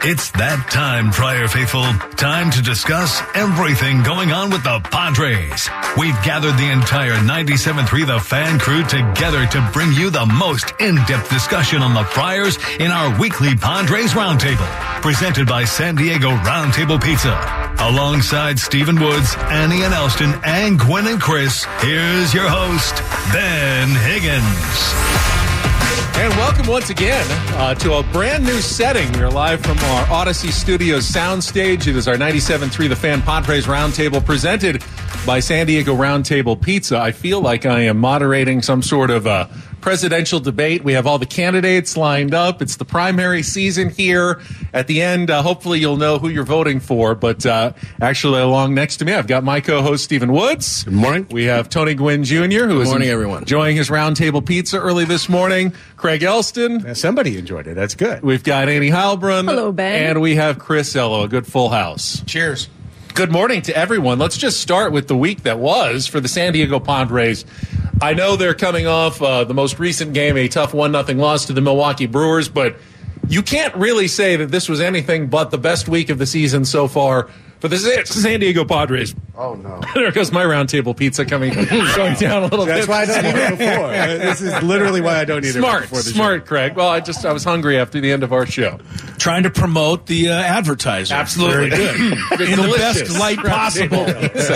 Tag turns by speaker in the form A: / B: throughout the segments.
A: It's that time, Friar Faithful. Time to discuss everything going on with the Padres. We've gathered the entire 97.3 The Fan crew together to bring you the most in-depth discussion on the Friars in our weekly Padres Roundtable, presented by San Diego Roundtable Pizza. Alongside Stephen Woods, Annie and Elston, and Gwen and Chris, here's your host, Ben Higgins.
B: And welcome once again to a brand new setting. We are live from our Odyssey Studios soundstage. It is our 97.3 The Fan Padres Roundtable presented by San Diego Roundtable Pizza. I feel like I am moderating some sort of presidential debate. We have all the candidates lined up. It's the primary season here. At the end, hopefully you'll know who you're voting for. But actually, along next to me, I've got my co-host, Stephen Woods.
C: Good morning.
B: We have Tony Gwynn Jr., who is enjoying his Roundtable Pizza early this morning. Craig Elston.
C: Somebody enjoyed it. That's good.
B: We've got Annie Heilbrunn.
D: Hello, Ben.
B: And we have Chris Ello, a good full house.
C: Cheers.
B: Good morning to everyone. Let's just start with the week that was for the San Diego Padres. I know they're coming off the most recent game, a tough 1-0 loss to the Milwaukee Brewers, but you can't really say that this was anything but the best week of the season so far for the San Diego Padres.
C: Oh, no.
B: There goes my Roundtable Pizza going down a little bit.
C: That's why I don't eat it before. This is literally why I don't eat it before the show.
B: Smart, Craig. Well, I was hungry after the end of our show.
E: Trying to promote the advertiser.
B: Absolutely.
E: Very good. In the best light possible.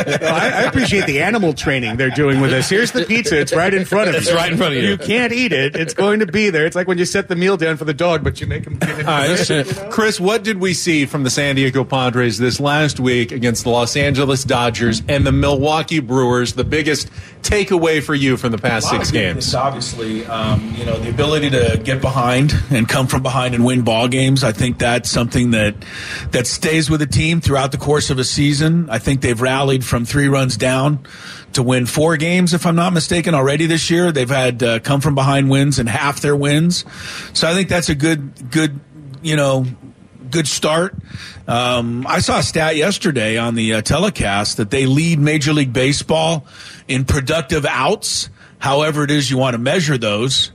C: I appreciate the animal training they're doing with us. Here's the pizza. It's right in front of you.
B: It's right in front of you.
C: You can't eat it. It's going to be there. It's like when you set the meal down for the dog, but you make him get it.
B: Chris, what did we see from the San Diego Padres this last week against the Los Angeles Dodgers and the Milwaukee Brewers? The biggest takeaway for you from the past 6 games?
E: Obviously, the ability to get behind and come from behind and win ball games. I think that's something that stays with the team throughout the course of a season. I think they've rallied from 3 runs down to win 4 games, if I'm not mistaken, already this year. They've had come from behind wins in half their wins. So I think that's a good start. I saw a stat yesterday on the telecast that they lead Major League Baseball in productive outs, however it is you want to measure those.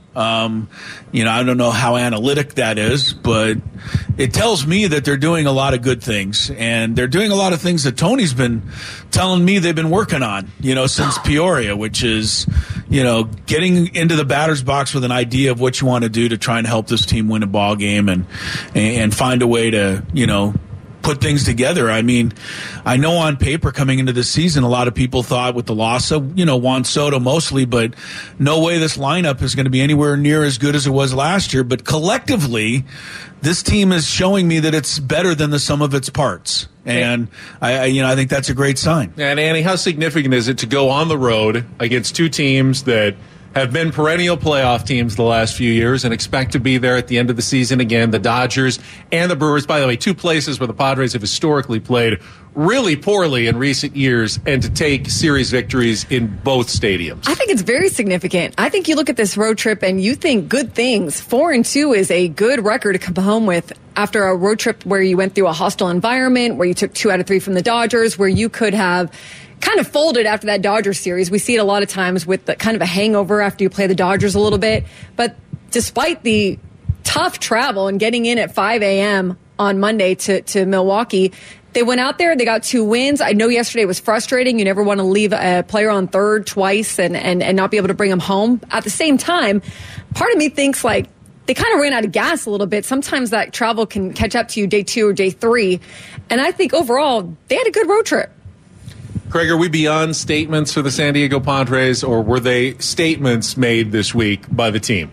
E: I don't know how analytic that is, but it tells me that they're doing a lot of good things, and they're doing a lot of things that Tony's been telling me they've been working on, since Peoria, which is, getting into the batter's box with an idea of what you want to do to try and help this team win a ball game and find a way to, put things together. I mean, I know on paper coming into this season, a lot of people thought with the loss of, Juan Soto mostly, but no way this lineup is going to be anywhere near as good as it was last year. But collectively, this team is showing me that it's better than the sum of its parts. And I think that's a great sign.
B: And Annie, how significant is it to go on the road against 2 teams that have been perennial playoff teams the last few years and expect to be there at the end of the season again, the Dodgers and the Brewers? By the way, 2 places where the Padres have historically played really poorly in recent years, and to take series victories in both stadiums.
D: I think it's very significant. I think you look at this road trip and you think good things. 4-2 is a good record to come home with after a road trip where you went through a hostile environment, where you took 2 out of 3 from the Dodgers, where you could have kind of folded after that Dodgers series. We see it a lot of times with the kind of a hangover after you play the Dodgers a little bit. But despite the tough travel and getting in at 5 a.m. on Monday to Milwaukee, they went out there, they got 2 wins. I know yesterday was frustrating. You never want to leave a player on third twice and not be able to bring him home. At the same time, part of me thinks like they kind of ran out of gas a little bit. Sometimes that travel can catch up to you day 2 or day 3. And I think overall, they had a good road trip.
B: Craig, are we beyond statements for the San Diego Padres, or were they statements made this week by the team?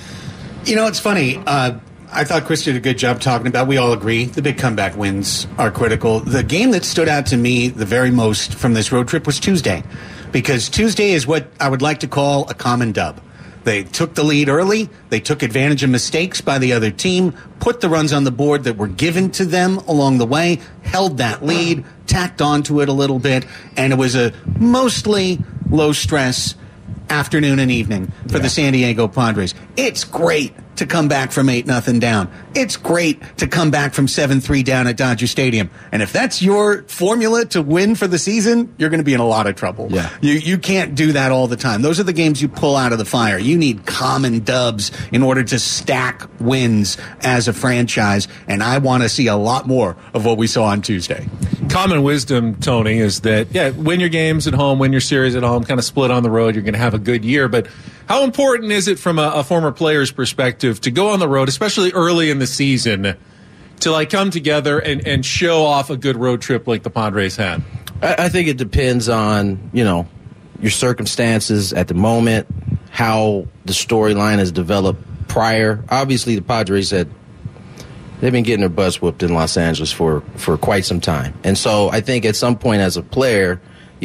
C: It's funny. I thought Chris did a good job talking about, we all agree, the big comeback wins are critical. The game that stood out to me the very most from this road trip was Tuesday, because Tuesday is what I would like to call a common dub. They took the lead early. They took advantage of mistakes by the other team, put the runs on the board that were given to them along the way, held that lead, tacked onto it a little bit, and it was a mostly low-stress afternoon and evening for the San Diego Padres. It's great to come back from 8-0 down. It's great to come back from 7-3 down at Dodger Stadium. And if that's your formula to win for the season, you're going to be in a lot of trouble.
F: Yeah.
C: You can't do that all the time. Those are the games you pull out of the fire. You need common dubs in order to stack wins as a franchise. And I want to see a lot more of what we saw on Tuesday.
B: Common wisdom, Tony, is that, win your games at home, win your series at home, kind of split on the road. You're going to have a good year. But how important is it from a former player's perspective to go on the road, especially early in the season, to come together and show off a good road trip like the Padres had?
F: I think it depends on, your circumstances at the moment, how the storyline has developed prior. Obviously, the Padres they've been getting their butts whooped in Los Angeles for quite some time. And so I think at some point as a player,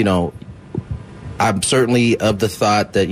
F: I'm certainly of the thought that,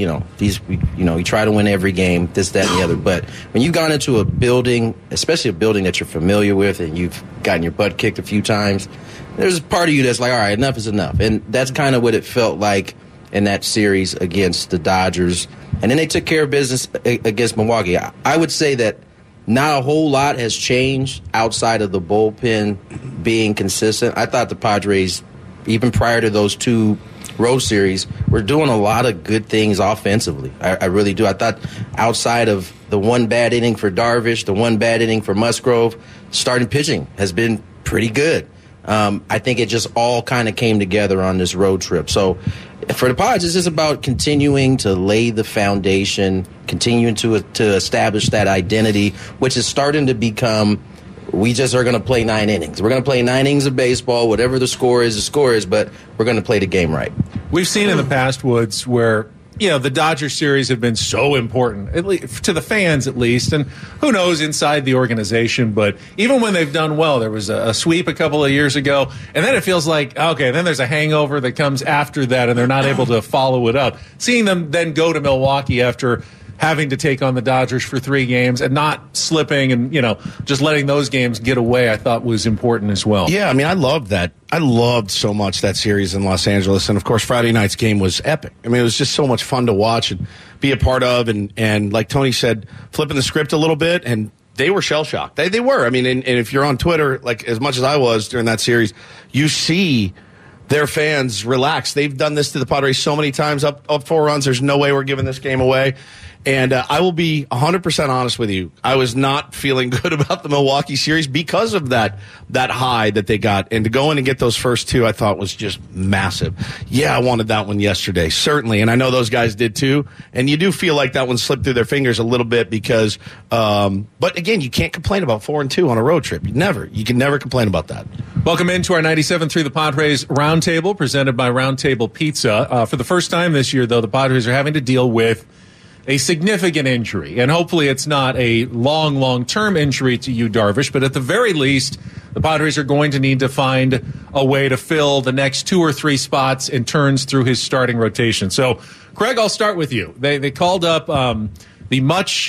F: you try to win every game, this, that, and the other. But when you've gone into a building, especially a building that you're familiar with and you've gotten your butt kicked a few times, there's a part of you that's like, all right, enough is enough. And that's kind of what it felt like in that series against the Dodgers. And then they took care of business against Milwaukee. I would say that not a whole lot has changed outside of the bullpen being consistent. I thought the Padres, even prior to those two road series, we're doing a lot of good things offensively. I really do. I thought outside of the one bad inning for Darvish, the one bad inning for Musgrove, starting pitching has been pretty good. I think it just all kind of came together on this road trip. So for the Padres, it's just about continuing to lay the foundation, continuing to establish that identity, which is starting to become, we just are going to play 9 innings. We're going to play 9 innings of baseball. Whatever the score is, but we're going to play the game right.
B: We've seen in the past, Woods, where the Dodger series have been so important, at least, to the fans at least, and who knows inside the organization. But even when they've done well, there was a sweep a couple of years ago, and then it feels like, okay, then there's a hangover that comes after that, and they're not able to follow it up. Seeing them then go to Milwaukee after having to take on the Dodgers for 3 games and not slipping and, just letting those games get away, I thought was important as well.
G: Yeah, I mean, I loved that. I loved so much that series in Los Angeles. And, of course, Friday night's game was epic. I mean, it was just so much fun to watch and be a part of. And like Tony said, flipping the script a little bit. And they were shell-shocked. They were. I mean, and if you're on Twitter, like as much as I was during that series, you see their fans relax. They've done this to the Padres so many times, up 4 runs. There's no way we're giving this game away. And I will be 100% honest with you. I was not feeling good about the Milwaukee series because of that high that they got. And to go in and get those first 2, I thought was just massive. Yeah, I wanted that one yesterday, certainly. And I know those guys did too. And you do feel like that one slipped through their fingers a little bit because, but again, you can't complain about 4-2 on a road trip. You can never complain about that.
B: Welcome into our 97.3 The Padres Roundtable, presented by Roundtable Pizza. For the first time this year, though, the Padres are having to deal with a significant injury, and hopefully it's not a long-term injury to Yu Darvish, but at the very least, the Padres are going to need to find a way to fill the next 2 or 3 spots in turns through his starting rotation. So, Craig, I'll start with you. They called up the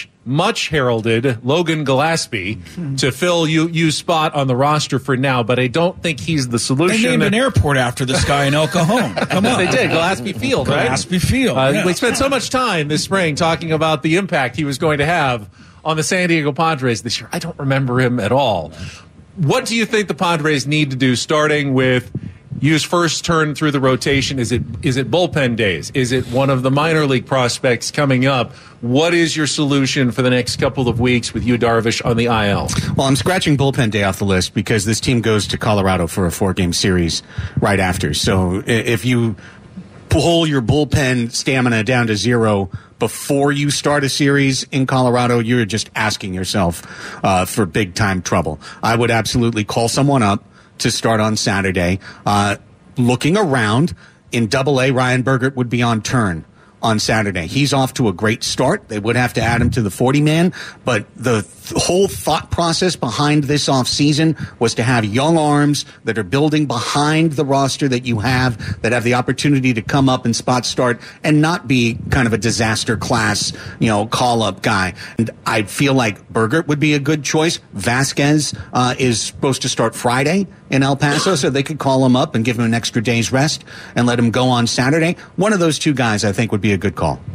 B: much heralded Logan Gillespie to fill Yu's spot on the roster for now, but I don't think he's the solution.
E: They named an airport after this guy in El Cajon. Come on.
B: They did. Gillespie Field, right?
E: Gillespie Field. Yeah.
B: We spent so much time this spring talking about the impact he was going to have on the San Diego Padres this year. I don't remember him at all. What do you think the Padres need to do, starting with Yu's first turn through the rotation? Is it bullpen days? Is it one of the minor league prospects coming up? What is your solution for the next couple of weeks with Yu Darvish on the IL?
C: Well, I'm scratching bullpen day off the list because this team goes to Colorado for a 4-game series right after. So if you pull your bullpen stamina down to 0 before you start a series in Colorado, you're just asking yourself for big-time trouble. I would absolutely call someone up to start on Saturday. Looking around, in Double-A, Ryan Bergert would be on turn on Saturday. He's off to a great start. They would have to add him to the 40-man, but the whole thought process behind this offseason was to have young arms that are building behind the roster that you have, that have the opportunity to come up and spot start and not be kind of a disaster class, call-up guy. And I feel like Bergert would be a good choice. Vasquez is supposed to start Friday in El Paso, so they could call him up and give him an extra day's rest and let him go on Saturday. One of those 2 guys, I think, would be a good call.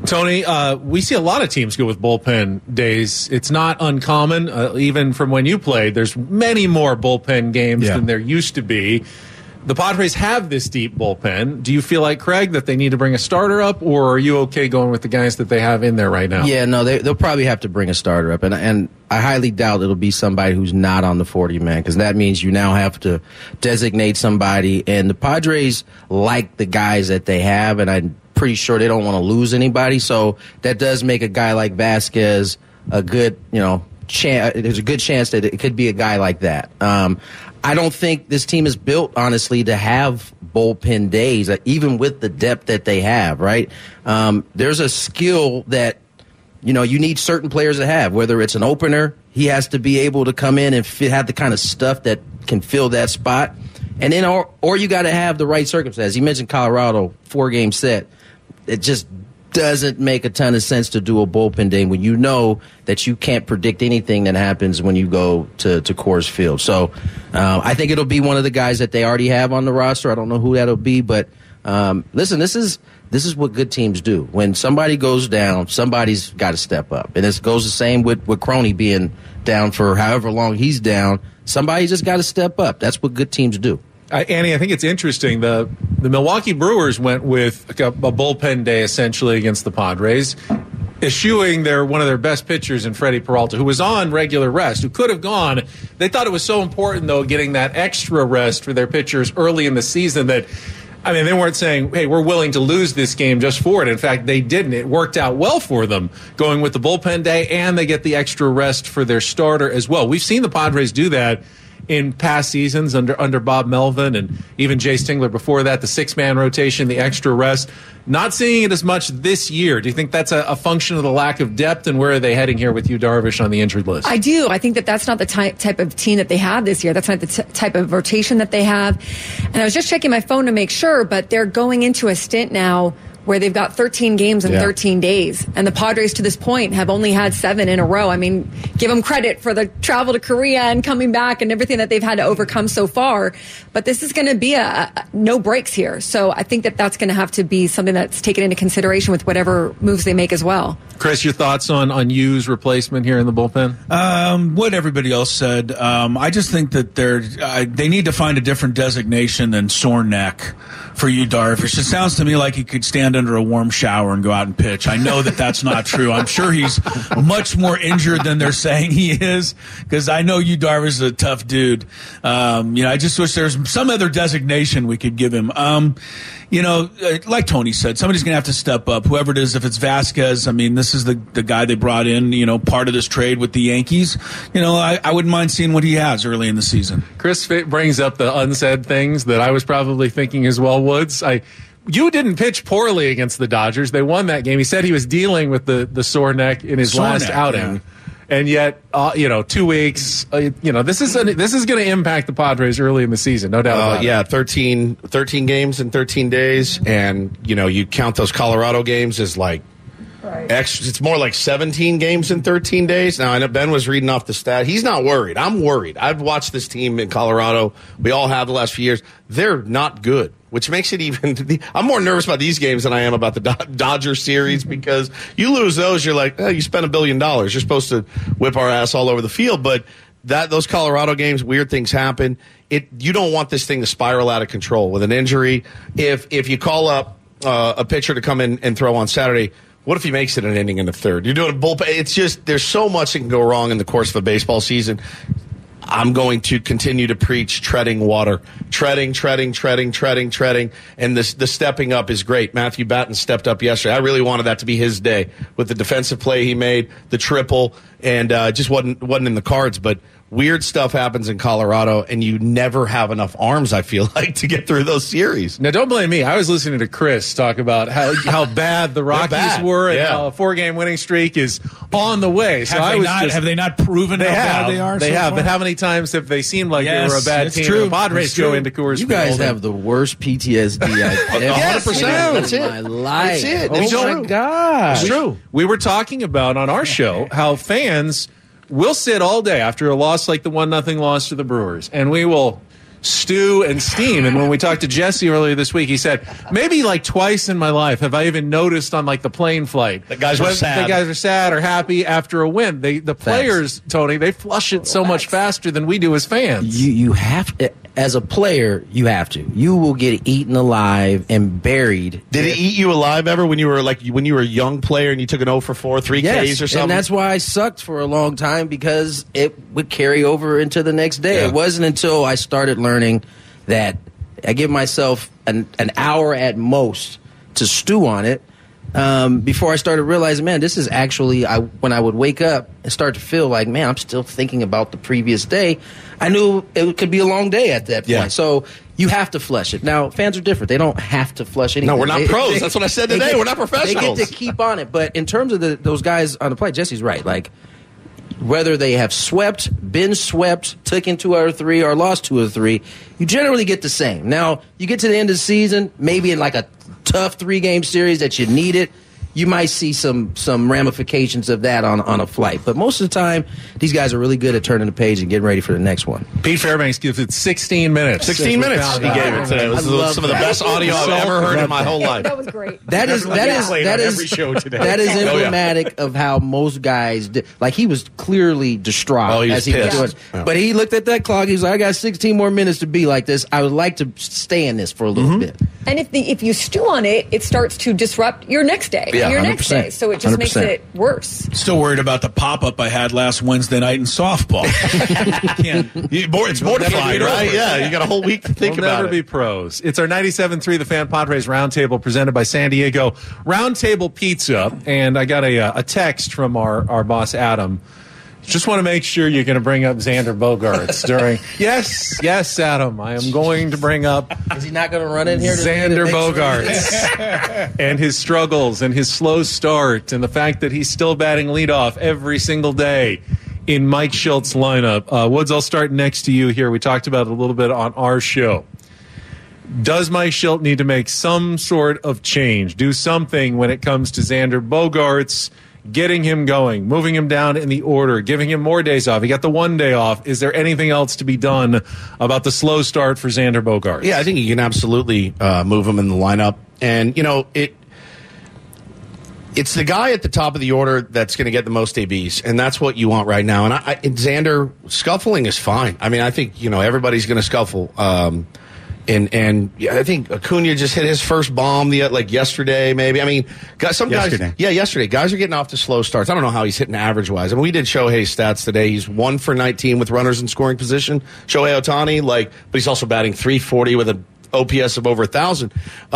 B: Tony, we see a lot of teams go with bullpen days. It's not uncommon, even from when you played. There's many more bullpen games than there used to be. The Padres have this deep bullpen. Do you feel like, Craig, that they need to bring a starter up, or are you okay going with the guys that they have in there right now?
F: Yeah, no, they'll probably have to bring a starter up, and I highly doubt it'll be somebody who's not on the 40-man, because that means you now have to designate somebody, and the Padres like the guys that they have, and I'm pretty sure they don't want to lose anybody, so that does make a guy like Vasquez a good, there's a good chance that it could be a guy like that. I don't think this team is built, honestly, to have bullpen days, even with the depth that they have, right? There's a skill that, you need certain players to have, whether it's an opener, he has to be able to come in and have the kind of stuff that can fill that spot. And then, or you got to have the right circumstances. You mentioned Colorado, 4-game set. It just doesn't make a ton of sense to do a bullpen day when you know that you can't predict anything that happens when you go to Coors Field. So I think it'll be one of the guys that they already have on the roster. I don't know who that'll be, but listen, this is what good teams do. When somebody goes down, somebody's got to step up. And it goes the same with Crony being down for however long he's down. Somebody just got to step up. That's what good teams do.
B: Annie, I think it's interesting. The Milwaukee Brewers went with a bullpen day essentially against the Padres, eschewing one of their best pitchers in Freddie Peralta, who was on regular rest, who could have gone. They thought it was so important, though, getting that extra rest for their pitchers early in the season that, they weren't saying, hey, we're willing to lose this game just for it. In fact, they didn't. It worked out well for them going with the bullpen day, and they get the extra rest for their starter as well. We've seen the Padres do that in past seasons under Bob Melvin and even Jay Stingler before that, the 6-man rotation, the extra rest. Not seeing it as much this year. Do you think that's a function of the lack of depth, and where are they heading here with you, Darvish, on the injured list?
D: I do. I think that's not the type of team that they have this year. That's not the type of rotation that they have. And I was just checking my phone to make sure, but they're going into a stint now where they've got 13 games in 13 days. And the Padres, to this point, have only had 7 in a row. Give them credit for the travel to Korea and coming back and everything that they've had to overcome so far. But this is going to be a no breaks here. So I think that's going to have to be something that's taken into consideration with whatever moves they make as well.
B: Chris, your thoughts on Yu's replacement here in the bullpen?
E: What everybody else said. I just think that they need to find a different designation than sore neck for Yu Darvish. It sounds to me like he could stand under a warm shower and go out and pitch. I know that that's not true. I'm sure he's much more injured than they're saying he is, because I know Yu Darvish is a tough dude. I just wish there's some other designation we could give him. Like Tony said, somebody's going to have to step up, whoever it is. If it's Vasquez, this is the guy they brought in, part of this trade with the Yankees. I wouldn't mind seeing what he has early in the season.
B: Chris brings up the unsaid things that I was probably thinking as well, Woods. You didn't pitch poorly against the Dodgers. They won that game. He said he was dealing with the sore neck in his last outing. Yeah. And yet, 2 weeks, this is going to impact the Padres early in the season, no doubt about it.
G: Yeah, 13 games in 13 days. And, you count those Colorado games as like extra. It's more like 17 games in 13 days. Now, I know Ben was reading off the stat. He's not worried. I'm worried. I've watched this team in Colorado. We all have the last few years. They're not good, which makes it even. I'm more nervous about these games than I am about the Dodger series, because you lose those, you're like, you spent $1 billion. You're supposed to whip our ass all over the field. But those Colorado games, weird things happen. You don't want this thing to spiral out of control with an injury. If you call up a pitcher to come in and throw on Saturday, what if he makes it an inning in the third? You're doing a bullpen. It's just, there's so much that can go wrong in the course of a baseball season. I'm going to continue to preach treading water. Treading. And the stepping up is great. Matthew Batten stepped up yesterday. I really wanted that to be his day with the defensive play he made, the triple, and just wasn't in the cards. But weird stuff happens in Colorado, and you never have enough arms, I feel like, to get through those series.
B: Now, don't blame me. I was listening to Chris talk about how bad the Rockies were and how a 4-game winning streak is on the way. So
E: have they not proven how bad they are?
B: They have. But how many times have they seemed like they were a bad team? True. The Padres go into Coors Field.
F: You guys have the worst PTSD I've ever
G: 100%. That's it.
F: My life.
G: That's it.
F: Oh, my God.
G: It's true.
B: We were talking about on our show how fans will sit all day after a loss like the 1-0 loss to the Brewers, and we will stew and steam. And when we talked to Jesse earlier this week, he said, maybe like twice in my life have I even noticed on like the plane flight.
G: The guys were sad.
B: The guys are sad or happy after a win. The players, Tony, they flush it so much faster than we do as fans.
F: You have to, as a player, you have to. You will get eaten alive and buried.
G: Did it eat you alive ever when you were a young player and you took an 0 for 4, 3 Ks or something?
F: And that's why I sucked for a long time, because it would carry over into the next day.
G: Yeah.
F: It wasn't until I started learning that I give myself an hour at most to stew on it before I started realizing, man, this is actually, when I would wake up and start to feel like, man, I'm still thinking about the previous day, I knew it could be a long day at that point.
G: Yeah.
F: So you have to flush it. Now, fans are different. They don't have to flush anything.
G: No, we're not pros. That's what I said today. We're not professionals.
F: They get to keep on it. But in terms of those guys on the play, Jesse's right. Like, whether they have swept, been swept, taken 2 out of 3, or lost 2 of 3, you generally get the same. Now, you get to the end of the season, maybe in like a tough 3-game series that you need it, you might see some ramifications of that on a flight. But most of the time, these guys are really good at turning the page and getting ready for the next one.
B: Pete Fairbanks gives it 16 minutes.
G: 16 minutes he gave it today. It was some of the best audio I've ever heard in my whole life.
D: That was great.
F: That is
G: every show today.
F: That is emblematic of how most guys did. Like, he was clearly distraught
G: Oh, he was
F: as he was
G: pissed.
F: doing it.
G: Yeah.
F: But he looked at that clock. He was like, I got 16 more minutes to be like this. I would like to stay in this for a little bit.
D: And if you stew on it, it starts to disrupt your next day,
F: Yeah,
D: your next
F: 100%.
D: day. So it just makes
F: 100%.
D: it worse.
E: Still worried about the pop-up I had last Wednesday night in softball.
G: It's mortified, right? Yeah, you got a whole week to think
B: We'll
G: about
B: never
G: it.
B: be pros. It's our 97.3 The Fan Padres Roundtable presented by San Diego Roundtable Pizza. And I got a text from our boss, Adam. Just want to make sure you're going to bring up Xander Bogaerts during. Yes, Adam. I am going to bring up
F: Is he not going to run in here?
B: Xander Bogaerts and his struggles and his slow start and the fact that he's still batting leadoff every single day in Mike Schilt's lineup. Woods, I'll start next to you here. We talked about it a little bit on our show. Does Mike Schilt need to make some sort of change, do something when it comes to Xander Bogaerts, getting him going, moving him down in the order, giving him more days off? He got the 1 day off. Is there anything else to be done about the slow start for Xander Bogaerts?
G: Yeah, I think you can absolutely move him in the lineup. And, it's the guy at the top of the order that's going to get the most ABs, and that's what you want right now. And Xander, scuffling is fine. I mean, I think, everybody's going to scuffle. And I think Acuna just hit his first bomb yesterday, maybe. I mean,
C: Yesterday.
G: Yesterday. Guys are getting off to slow starts. I don't know how he's hitting average-wise. I mean, we did Shohei's stats today. He's 1 for 19 with runners in scoring position. Shohei Ohtani, but he's also batting .340 with an OPS of over 1,000.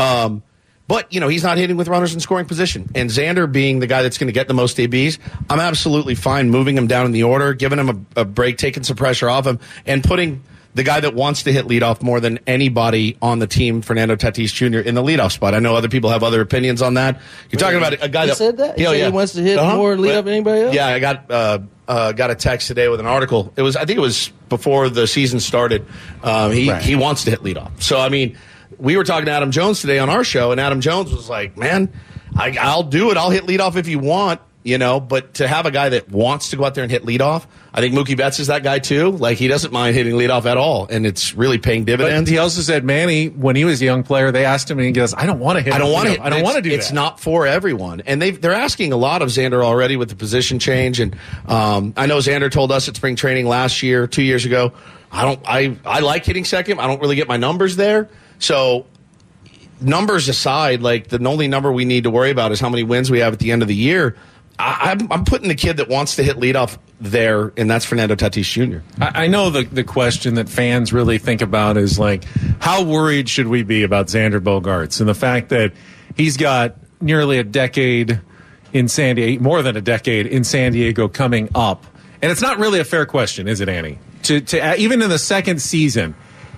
G: But, he's not hitting with runners in scoring position. And Xander being the guy that's going to get the most ABs, I'm absolutely fine moving him down in the order, giving him a break, taking some pressure off him, and putting the guy that wants to hit leadoff more than anybody on the team, Fernando Tatis Jr., in the leadoff spot. I know other people have other opinions on that. You're talking about a guy
F: He said that? He said he wants to hit more leadoff than anybody else?
G: Yeah, I got a text today with an article. I think it was before the season started. He wants to hit leadoff. So, I mean, we were talking to Adam Jones today on our show, and Adam Jones was like, man, I'll do it. I'll hit leadoff if you want. But to have a guy that wants to go out there and hit leadoff, I think Mookie Betts is that guy too. He doesn't mind hitting leadoff at all, and it's really paying dividends.
B: But he also said, Manny, when he was a young player, they asked him, and he goes, I don't want to hit.
G: I don't want to.
B: I don't want to do that.
G: It's not for everyone, and they're asking a lot of Xander already with the position change. And I know Xander told us at spring training last year, 2 years ago. I like hitting second. I don't really get my numbers there, so. Numbers aside, the only number we need to worry about is how many wins we have at the end of the year. I'm putting the kid that wants to hit leadoff there, and that's Fernando Tatis Jr.
B: I know the question that fans really think about is how worried should we be about Xander Bogaerts and the fact that he's got nearly a decade in San Diego, more than a decade in San Diego coming up, and it's not really a fair question, is it, Annie? To even in the second season.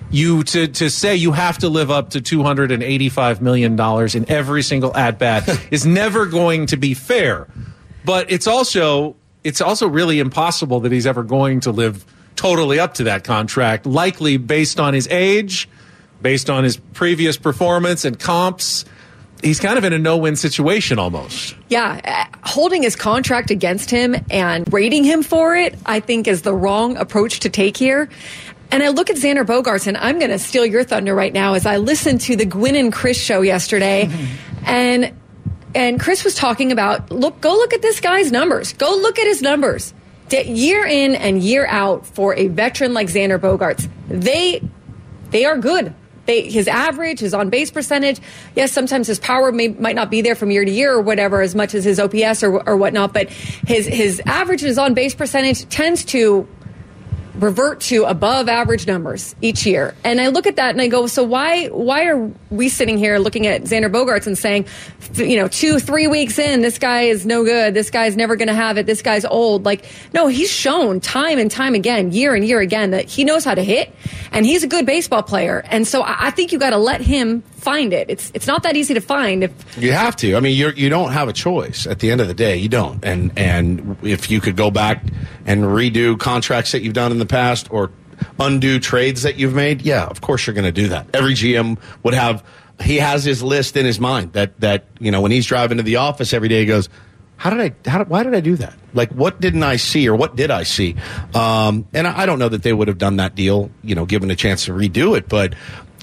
B: To say you have to live up to $285 million in every single at-bat is never going to be fair. But it's also really impossible that he's ever going to live totally up to that contract, likely based on his age, based on his previous performance and comps. He's kind of in a no-win situation almost.
D: Yeah, holding his contract against him and rating him for it, I think, is the wrong approach to take here. And I look at Xander Bogaerts, and I'm going to steal your thunder right now as I listened to the Gwynn and Chris show yesterday, and Chris was talking about, go look at this guy's numbers. Go look at his numbers. Year in and year out for a veteran like Xander Bogaerts, they are good. His average, his on-base percentage, yes, sometimes his power might not be there from year to year or whatever as much as his OPS or whatnot, but his average and his on-base percentage tends to revert to above average numbers each year. And I look at that and I go, so why are we sitting here looking at Xander Bogaerts and saying, 2-3 weeks in, this guy is no good, this guy's never going to have it, this guy's old. Like, no, he's shown time and time again, year and year again, that he knows how to hit and he's a good baseball player. And so I think you got to let him find it. It's not that easy to find.
G: You have to. I mean, you don't have a choice at the end of the day. You don't. And if you could go back and redo contracts that you've done in the past or undo trades that you've made, yeah, of course you're going to do that. Every GM would have. He has his list in his mind that when he's driving to the office every day, he goes, why did I do that? Like, what didn't I see or what did I see? And I don't know that they would have done that deal, given a chance to redo it, but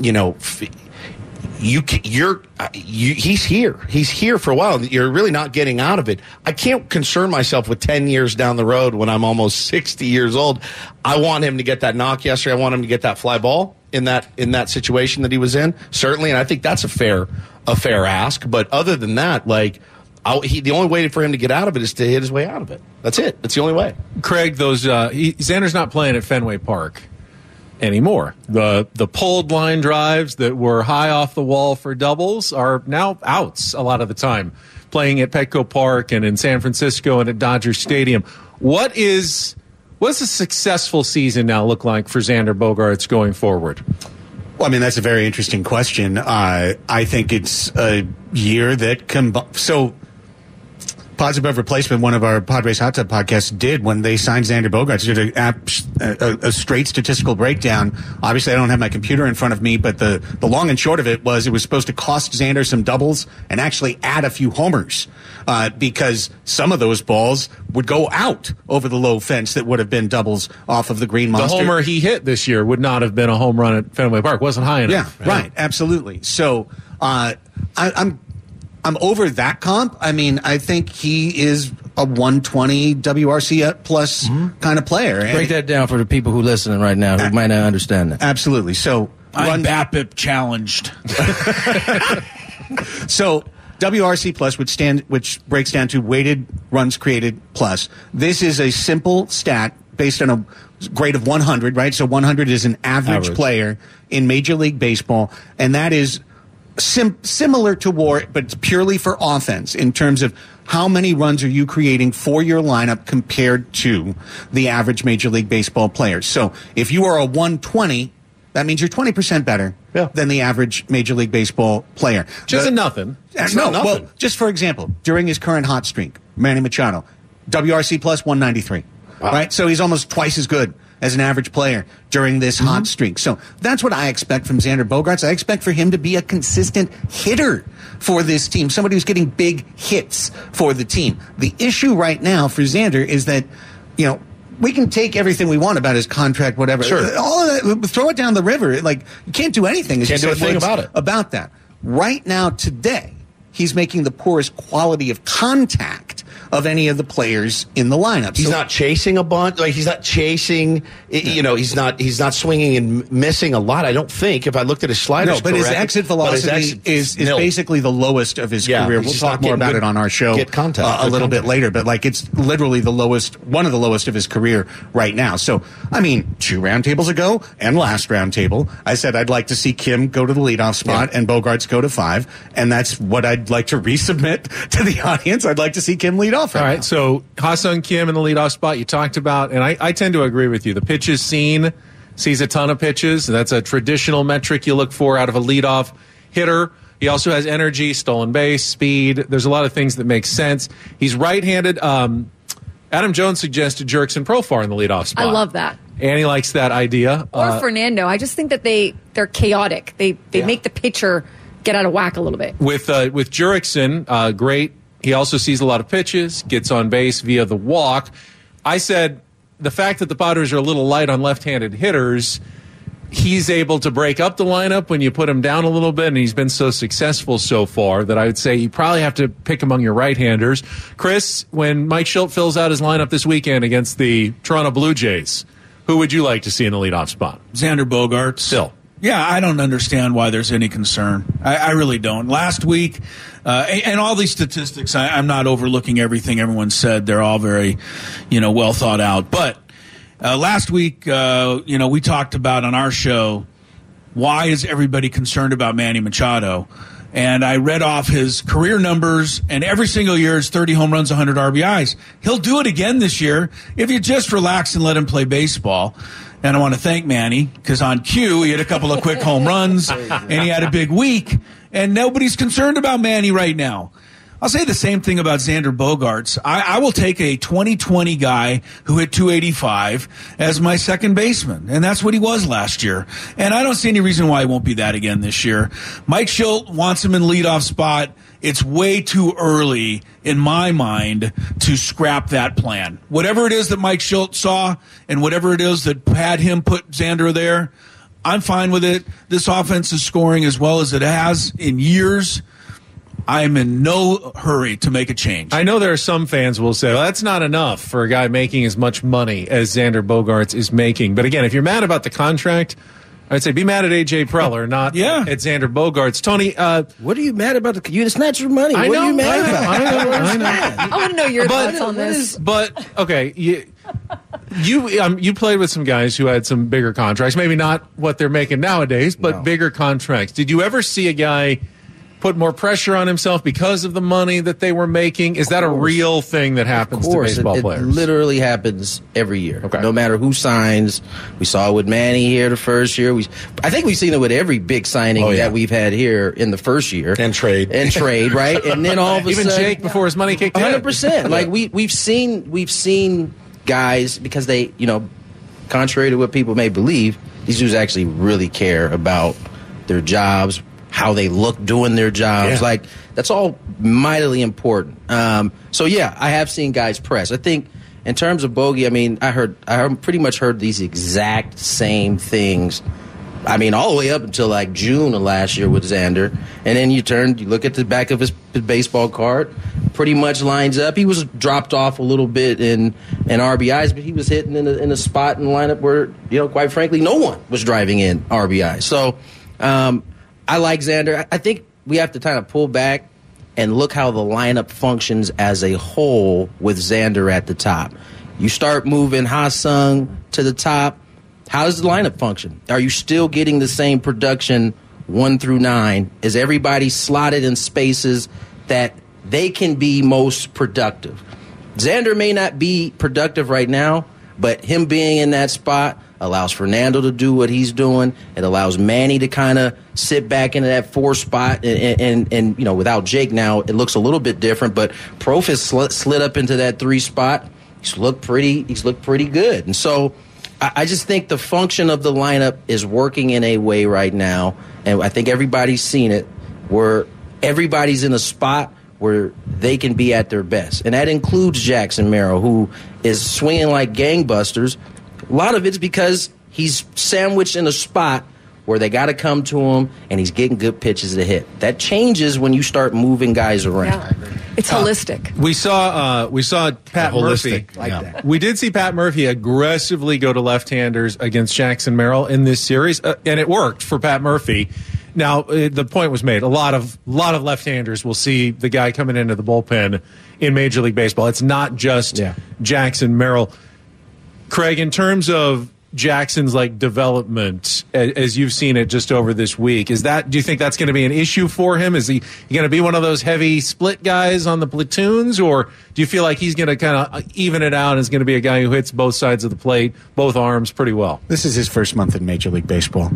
G: he's here. He's here for a while. You're really not getting out of it. I can't concern myself with 10 years down the road when I'm almost 60 years old. I want him to get that knock yesterday. I want him to get that fly ball in that situation that he was in, certainly. And I think that's a fair ask. But other than that, the only way for him to get out of it is to hit his way out of it. That's it. That's the only way.
B: Craig, Xander's not playing at Fenway Park anymore. The pulled line drives that were high off the wall for doubles are now outs a lot of the time, playing at Petco Park and in San Francisco and at Dodger Stadium. What does a successful season now look like for Xander Bogaerts going forward?
C: Well, I mean, that's a very interesting question. I think it's a year that Positive Above Replacement, one of our Padres Hot Tub podcasts, did when they signed Xander Bogaerts, did a straight statistical breakdown. Obviously, I don't have my computer in front of me, but the long and short of it was supposed to cost Xander some doubles and actually add a few homers because some of those balls would go out over the low fence that would have been doubles off of the Green Monster.
B: The homer he hit this year would not have been a home run at Fenway Park. Wasn't high enough.
C: Yeah, right. Absolutely. So I'm over that comp. I mean, I think he is a 120 WRC plus kind of player.
F: Break that down for the people who are listening right now who might not understand that.
C: Absolutely. So
E: I'm BAPIP challenged.
C: So WRC plus which breaks down to weighted runs created plus. This is a simple stat based on a grade of 100, right? So 100 is an average player in Major League Baseball, and that is similar to WAR, but it's purely for offense in terms of how many runs are you creating for your lineup compared to the average Major League Baseball player. So if you are a 120, that means you're 20% better than the average Major League Baseball player.
B: Which isn't nothing.
C: No, well, just for example, during his current hot streak, Manny Machado, WRC plus 193. Wow. Right? So he's almost twice as good as an average player during this hot streak. So that's what I expect from Xander Bogaerts. I expect for him to be a consistent hitter for this team, somebody who's getting big hits for the team. The issue right now for Xander is that, we can take everything we want about his contract, whatever.
G: Sure.
C: All of that, throw it down the river. Like, you can't do anything.
G: Can't do a thing about it.
C: About that. Right now, today, he's making the poorest quality of contact of any of the players in the lineup.
G: He's not chasing a bunch. Like, he's not chasing. He's not swinging and missing a lot. I don't think. If I looked at his sliders,
C: no, but his exit velocity is basically the lowest of his career. We'll talk more about it on our show a little bit later. But it's literally the lowest, one of the lowest of his career right now. So, I mean, 2 roundtables ago and last roundtable, I said I'd like to see Kim go to the leadoff spot and Bogaerts go to 5, and that's what I'd like to resubmit to the audience. I'd like to see Kim lead off.
B: All right, so Ha-Seong Kim in the leadoff spot you talked about, and I tend to agree with you. The pitches sees a ton of pitches. That's a traditional metric you look for out of a leadoff hitter. He also has energy, stolen base, speed. There's a lot of things that make sense. He's right-handed. Adam Jones suggested Jurickson Profar in the leadoff spot.
D: I love that.
B: Annie likes that idea.
D: Or Fernando. I just think that they're chaotic. They make the pitcher get out of whack a little bit.
B: With Jurickson, great. He also sees a lot of pitches, gets on base via the walk. I said the fact that the Padres are a little light on left-handed hitters he's able to break up the lineup when you put him down a little bit, and he's been so successful so far that I would say you probably have to pick among your right-handers. Chris, when Mike Shildt fills out his lineup this weekend against the Toronto Blue Jays, who would you like to see in the leadoff spot?
E: Xander Bogaerts.
B: Still.
E: Yeah, I don't understand why there's any concern. I really don't. Last week, and all these statistics, I'm not overlooking everything everyone said. They're all very, well thought out. But last week, we talked about on our show, why is everybody concerned about Manny Machado? And I read off his career numbers, and every single year is 30 home runs, 100 RBIs. He'll do it again this year if you just relax and let him play baseball. And I want to thank Manny, because on cue, he had a couple of quick home runs, and he had a big week, and nobody's concerned about Manny right now. I'll say the same thing about Xander Bogaerts. I will take a 2020 guy who hit 285 as my second baseman, and that's what he was last year. And I don't see any reason why he won't be that again this year. Mike Shildt wants him in leadoff spot. It's way too early, in my mind, to scrap that plan. Whatever it is that Mike Shildt saw and whatever it is that had him put Xander there, I'm fine with it. This offense is scoring as well as it has in years. I'm in no hurry to make a change. I
B: know there are some fans who will say, well, that's not enough for a guy making as much money as Xander Bogaerts is making. But again, if you're mad about the contract, I'd say be mad at A.J. Preller, not at Xander Bogaerts. Tony,
F: what are you mad about? It's not your money. What are you mad about?
B: I know.
D: I want to know your thoughts on this.
B: But, okay, you played with some guys who had some bigger contracts. Maybe not what they're making nowadays, but bigger contracts. Did you ever see a guy put more pressure on himself because of the money that they were making? Is that a real thing that happens to baseball players?
F: It literally happens every year.
B: Okay.
F: No matter who signs. We saw it with Manny here the first year. I think we've seen it with every big signing that we've had here in the first year.
G: And trade,
F: right? And then all of a sudden,
B: even Jake before his money kicked in.
F: 100%. Like we've seen guys, because they, contrary to what people may believe, these dudes actually really care about their jobs, how they look doing their jobs.
G: Yeah.
F: Like, that's all mightily important. So I have seen guys press. I think in terms of Bogey, I pretty much heard these exact same things. All the way up until like June of last year with Xander. And then you look at the back of his baseball card, pretty much lines up. He was dropped off a little bit in RBIs, but he was hitting in a spot in the lineup where, quite frankly, no one was driving in RBIs. So, I like Xander. I think we have to kind of pull back and look how the lineup functions as a whole with Xander at the top. You start moving Ha-Sung to the top. How does the lineup function? Are you still getting the same production 1 through 9? Is everybody slotted in spaces that they can be most productive? Xander may not be productive right now, but him being in that spot allows Fernando to do what he's doing. It allows Manny to kind of sit back into that 4 spot. And without Jake now, it looks a little bit different. But Prof has slid up into that 3 spot. He's looked pretty good. And so I just think the function of the lineup is working in a way right now. And I think everybody's seen it, where everybody's in a spot where they can be at their best. And that includes Jackson Merrill, who is swinging like gangbusters. A lot of it's because he's sandwiched in a spot where they got to come to him, and he's getting good pitches to hit. That changes when you start moving guys around.
D: Yeah. It's holistic.
B: We saw Pat Murphy
G: like that.
B: We did see Pat Murphy aggressively go to left-handers against Jackson Merrill in this series, and it worked for Pat Murphy. Now, the point was made. A lot of left-handers will see the guy coming into the bullpen in Major League Baseball. It's not just Jackson Merrill. Craig, in terms of Jackson's development, as you've seen it just over this week, do you think that's going to be an issue for him? Is he going to be one of those heavy split guys on the platoons, or do you feel like he's going to kind of even it out and is going to be a guy who hits both sides of the plate, both arms pretty well?
C: This is his first month in Major League Baseball.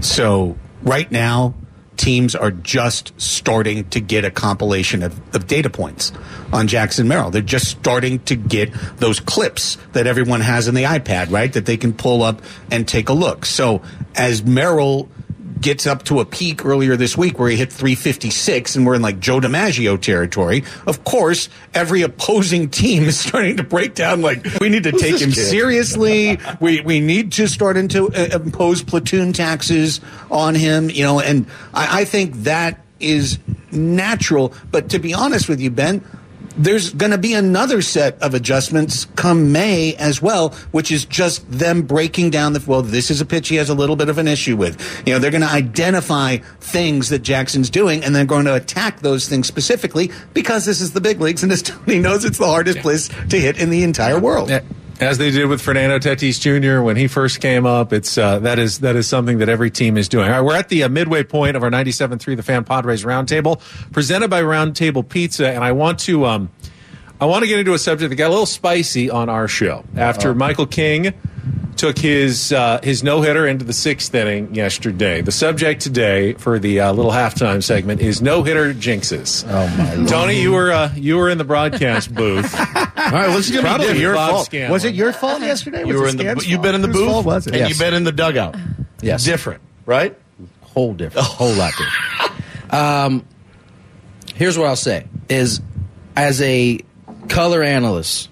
C: So right now, teams are just starting to get a compilation of data points on Jackson Merrill. They're just starting to get those clips that everyone has in the iPad, right, that they can pull up and take a look. So as Merrill gets up to a peak earlier this week where he hit 356 and we're in like Joe DiMaggio territory, of course, every opposing team is starting to break down like, we need to take him seriously. We need to start to impose platoon taxes on him, and I think that is natural. But to be honest with you, Ben, there's going to be another set of adjustments come May as well, which is just them breaking down this is a pitch he has a little bit of an issue with. They're going to identify things that Jackson's doing, and they're going to attack those things specifically because this is the big leagues, and as Tony knows, it's the hardest place to hit in the entire world.
B: Yeah. As they did with Fernando Tatis Jr. when he first came up, it's that is something that every team is doing. All right, we're at the midway point of our 97.3 The Fan Padres Roundtable, presented by Roundtable Pizza, and I want to get into a subject that got a little spicy on our show after Michael King took his no-hitter into the sixth inning yesterday. The subject today for the little halftime segment is no-hitter jinxes.
F: Oh my Lord.
B: Tony, you were in the broadcast booth.
G: All right, what's going to be your fault?
B: Scanlon.
C: Was it your fault yesterday?
G: You've been in the booth,
C: was it?
G: and you've been in the dugout.
F: Yes.
G: Different, right?
F: Whole lot different. Here's what I'll say is, as a color analyst,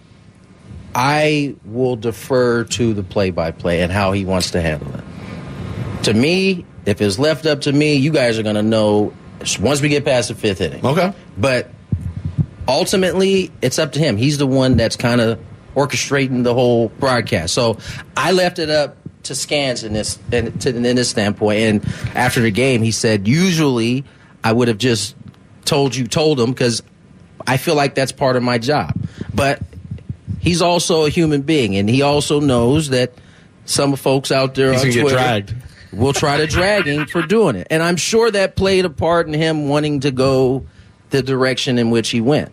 F: I will defer to the play-by-play and how he wants to handle it. To me, if it's left up to me, you guys are going to know once we get past the fifth inning.
G: Okay.
F: But ultimately, it's up to him. He's the one that's kind of orchestrating the whole broadcast. So I left it up to Scans in this standpoint. And after the game, he said, usually I would have just told him because I feel like that's part of my job. But he's also a human being, and he also knows that some folks out there on Twitter will try to drag him for doing it. And I'm sure that played a part in him wanting to go the direction in which he went.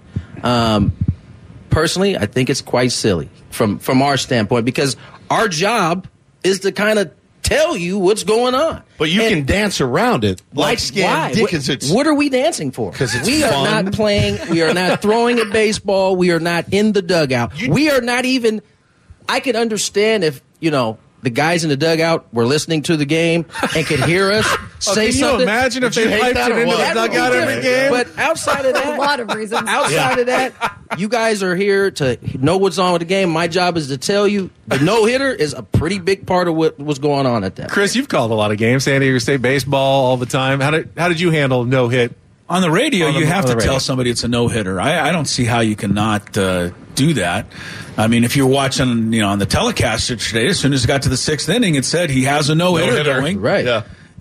F: Personally, I think it's quite silly from our standpoint, because our job is to kind of tell you what's going on.
G: But you can dance around it. Like Scan Dickens.
F: What are we dancing for?
G: Because
F: we are not playing. We are not throwing a baseball. We are not in the dugout. We are not even. I could understand if, the guys in the dugout were listening to the game and could hear us say something.
B: Can you imagine if they piped it into the dugout every game?
F: But outside of that,
D: a lot of reasons.
F: Outside of that, you guys are here to know what's on with the game. My job is to tell you the no-hitter is a pretty big part of what was going on at that.
B: Chris, you've called a lot of games, San Diego State baseball all the time. How did you handle no-hit?
E: On the radio, you have to tell somebody it's a no-hitter. I don't see how you cannot do that. I mean, if you're watching, on the telecast today, as soon as it got to the sixth inning, it said he has a no-hitter going.
F: Right.
G: Yeah.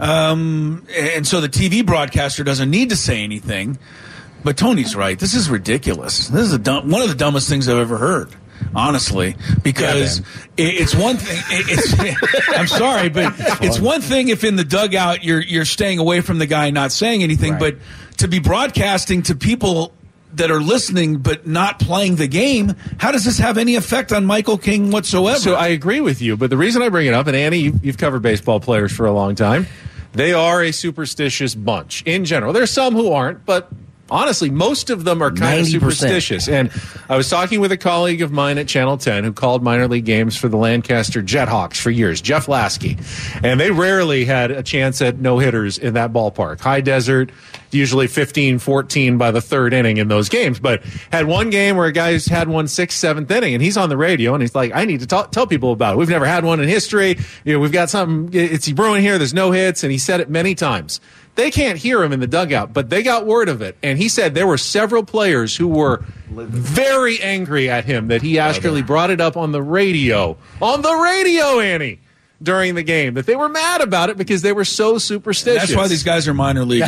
E: And so the TV broadcaster doesn't need to say anything. But Tony's right. This is ridiculous. This is one of the dumbest things I've ever heard. Honestly, because it's one thing. I'm sorry, but it's one thing if in the dugout you're staying away from the guy, not saying anything. Right. But to be broadcasting to people that are listening but not playing the game, how does this have any effect on Michael King whatsoever?
B: So I agree with you, but the reason I bring it up, and Annie, you've covered baseball players for a long time, they are a superstitious bunch in general. There's some who aren't, but honestly, most of them are kind of superstitious. And I was talking with a colleague of mine at Channel 10 who called minor league games for the Lancaster Jethawks for years, Jeff Lasky. And they rarely had a chance at no-hitters in that ballpark. High desert, usually 15-14 by the third inning in those games. But had one game where a guy's had one sixth, seventh inning, and he's on the radio, and he's like, I need to tell people about it. We've never had one in history. We've got something, it's brewing here, there's no hits, and he said it many times. They can't hear him in the dugout, but they got word of it. And he said there were several players who were very angry at him that he actually brought it up on the radio. On the radio, Annie, during the game. That they were mad about it because they were so superstitious.
E: That's why these guys are minor leaguers.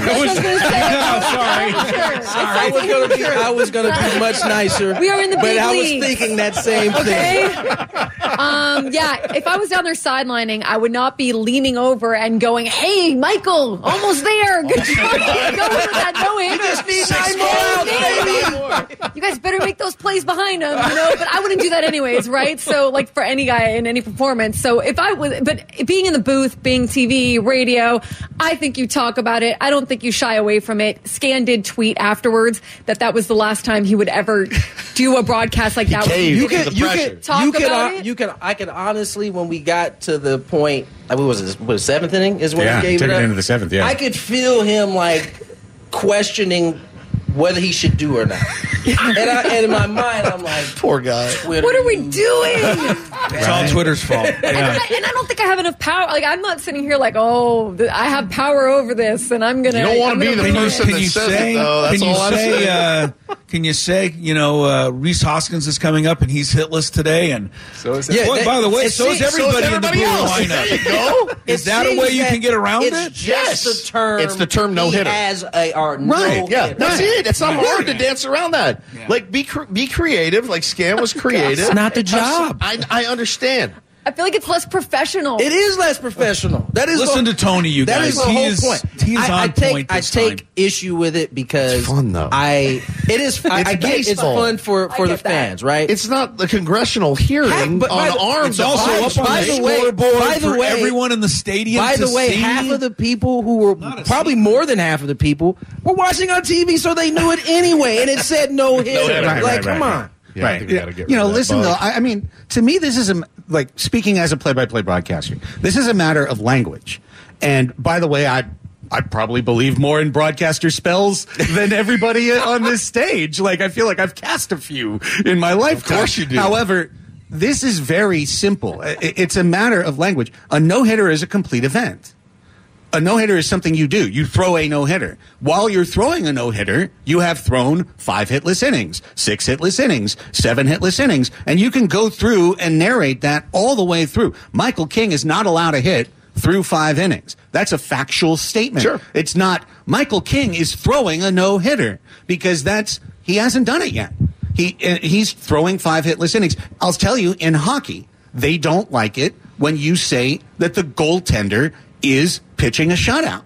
F: I was going to be much nicer.
D: We are in the big
F: But I was
D: leagues.
F: thinking that same thing.
D: If I was down there sidelining, I would not be leaning over and going, "Hey, Michael, almost there. Good job. Go with that no-hitter.
F: Just need 9 more outs, baby."
D: You guys better make those plays behind him, But I wouldn't do that anyways, right? So, like, for any guy in any performance. So if I was, but being in the booth, being TV, radio, I think you talk about it. I don't think you shy away from it. Scan did tweet afterwards that was the last time he would ever do a broadcast like that.
G: You can
D: talk about it.
F: I can honestly, when we got to the point, what was it? Was seventh inning is when he gave
C: took
F: it
C: it
F: up?
C: into the seventh. Yeah,
F: I could feel him like questioning whether he should do or not. And in my mind, I'm like,
G: Poor guy.
F: Twitter,
D: What are we doing?
E: It's all Twitter's fault.
D: And I don't think I have enough power. Like, I'm not sitting here like, I have power over this, and I'm gonna.
G: You don't want to be the person that says it, though. That's all I'm saying.
E: Can you say, Reese Hoskins is coming up and he's hitless today? And
B: So is
F: Yeah,
E: boy, by the way, so is everybody in the
G: everybody
E: Brewer
G: else.
E: lineup.
G: There you go.
E: Is that a way you can get around
F: it's
E: it?
F: Just the term.
G: It's the term no-hitter.
F: He has a
G: Right,
F: no-hitter.
G: yeah, that's it. It's not hard to dance around that.
E: Yeah.
G: Like, be creative. Like, Scam was creative.
F: It's not the job.
G: I understand.
D: I feel like it's less professional.
F: It is less professional. That is
E: Listen to Tony, you
F: that
E: guys.
F: is the whole point.
E: He is
F: I
E: on
F: take,
E: point this
F: I take
E: time.
F: issue with it because
G: It's fun, though.
F: I get it's
G: baseball.
F: fun for
D: I
F: the
D: get that.
F: fans, right?
G: It's not the congressional hearing
F: But by
G: on
F: the-
G: arms.
E: It's also
F: By-
E: up on
F: by
E: the
F: the way-
E: scoreboard
F: by the
E: for
F: way-
E: everyone in the stadium
F: By
E: to
F: the way,
E: see.
F: half of the people who were
E: Not a
F: probably
E: secret.
F: more than half of the people were watching on TV, so they knew it anyway, and it said no hitter.
C: Right,
F: Come on.
G: Yeah, I
C: right.
G: think we gotta get
C: You
G: rid
C: know,
G: of that
C: listen
G: bug.
C: though. I mean, to me, this is like speaking as a play-by-play broadcaster. This is a matter of language. And by the way, I probably believe more in broadcaster spells than everybody on this stage. Like, I feel like I've cast a few in my lifetime.
G: course you do.
C: However, this is very simple. It's a matter of language. A no-hitter is a complete event. A no-hitter is something you do. You throw a no-hitter. While you're throwing a no-hitter, you have thrown 5 hitless innings, 6 hitless innings, 7 hitless innings, and you can go through and narrate that all the way through. Michael King is not allowed a hit through 5 innings. That's a factual statement.
G: Sure.
C: It's not Michael King is throwing a no-hitter because he hasn't done it yet. He's throwing 5 hitless innings. I'll tell you, in hockey, they don't like it when you say that the goaltender is pitching a shutout.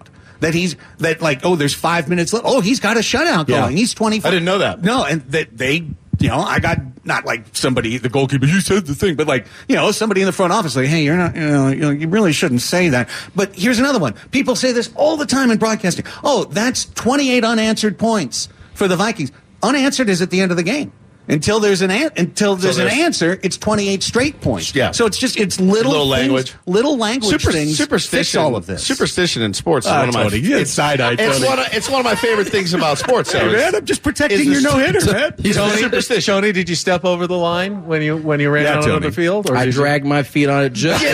C: There's 5 minutes left. Oh, he's got a shutout
G: Yeah.
C: going. He's 25.
G: I didn't know that.
C: No, and that they, I got not like somebody, the goalkeeper, you said the thing, but like, somebody in the front office, like, hey, you're not, you really shouldn't say that. But here's another one. People say this all the time in broadcasting. Oh, that's 28 unanswered points for the Vikings. Unanswered is at the end of the game. Until there's an answer, it's 28 straight points.
G: Yeah.
C: So it's little things,
G: language.
C: little language things.
G: Superstition.
C: Fix all of this.
G: Superstition in sports is one of my.
C: Tony, you side-eye, Tony.
G: It's one of my favorite things about sports.
C: Hey, man, I'm just protecting
G: Is
C: your
G: this-
C: no-hitter, man.
G: He's a superstition.
B: Tony, did you step over the line when you ran
C: Yeah,
B: out onto
C: Tony.
B: the field? Or
F: I
B: did you-
F: dragged my feet on it just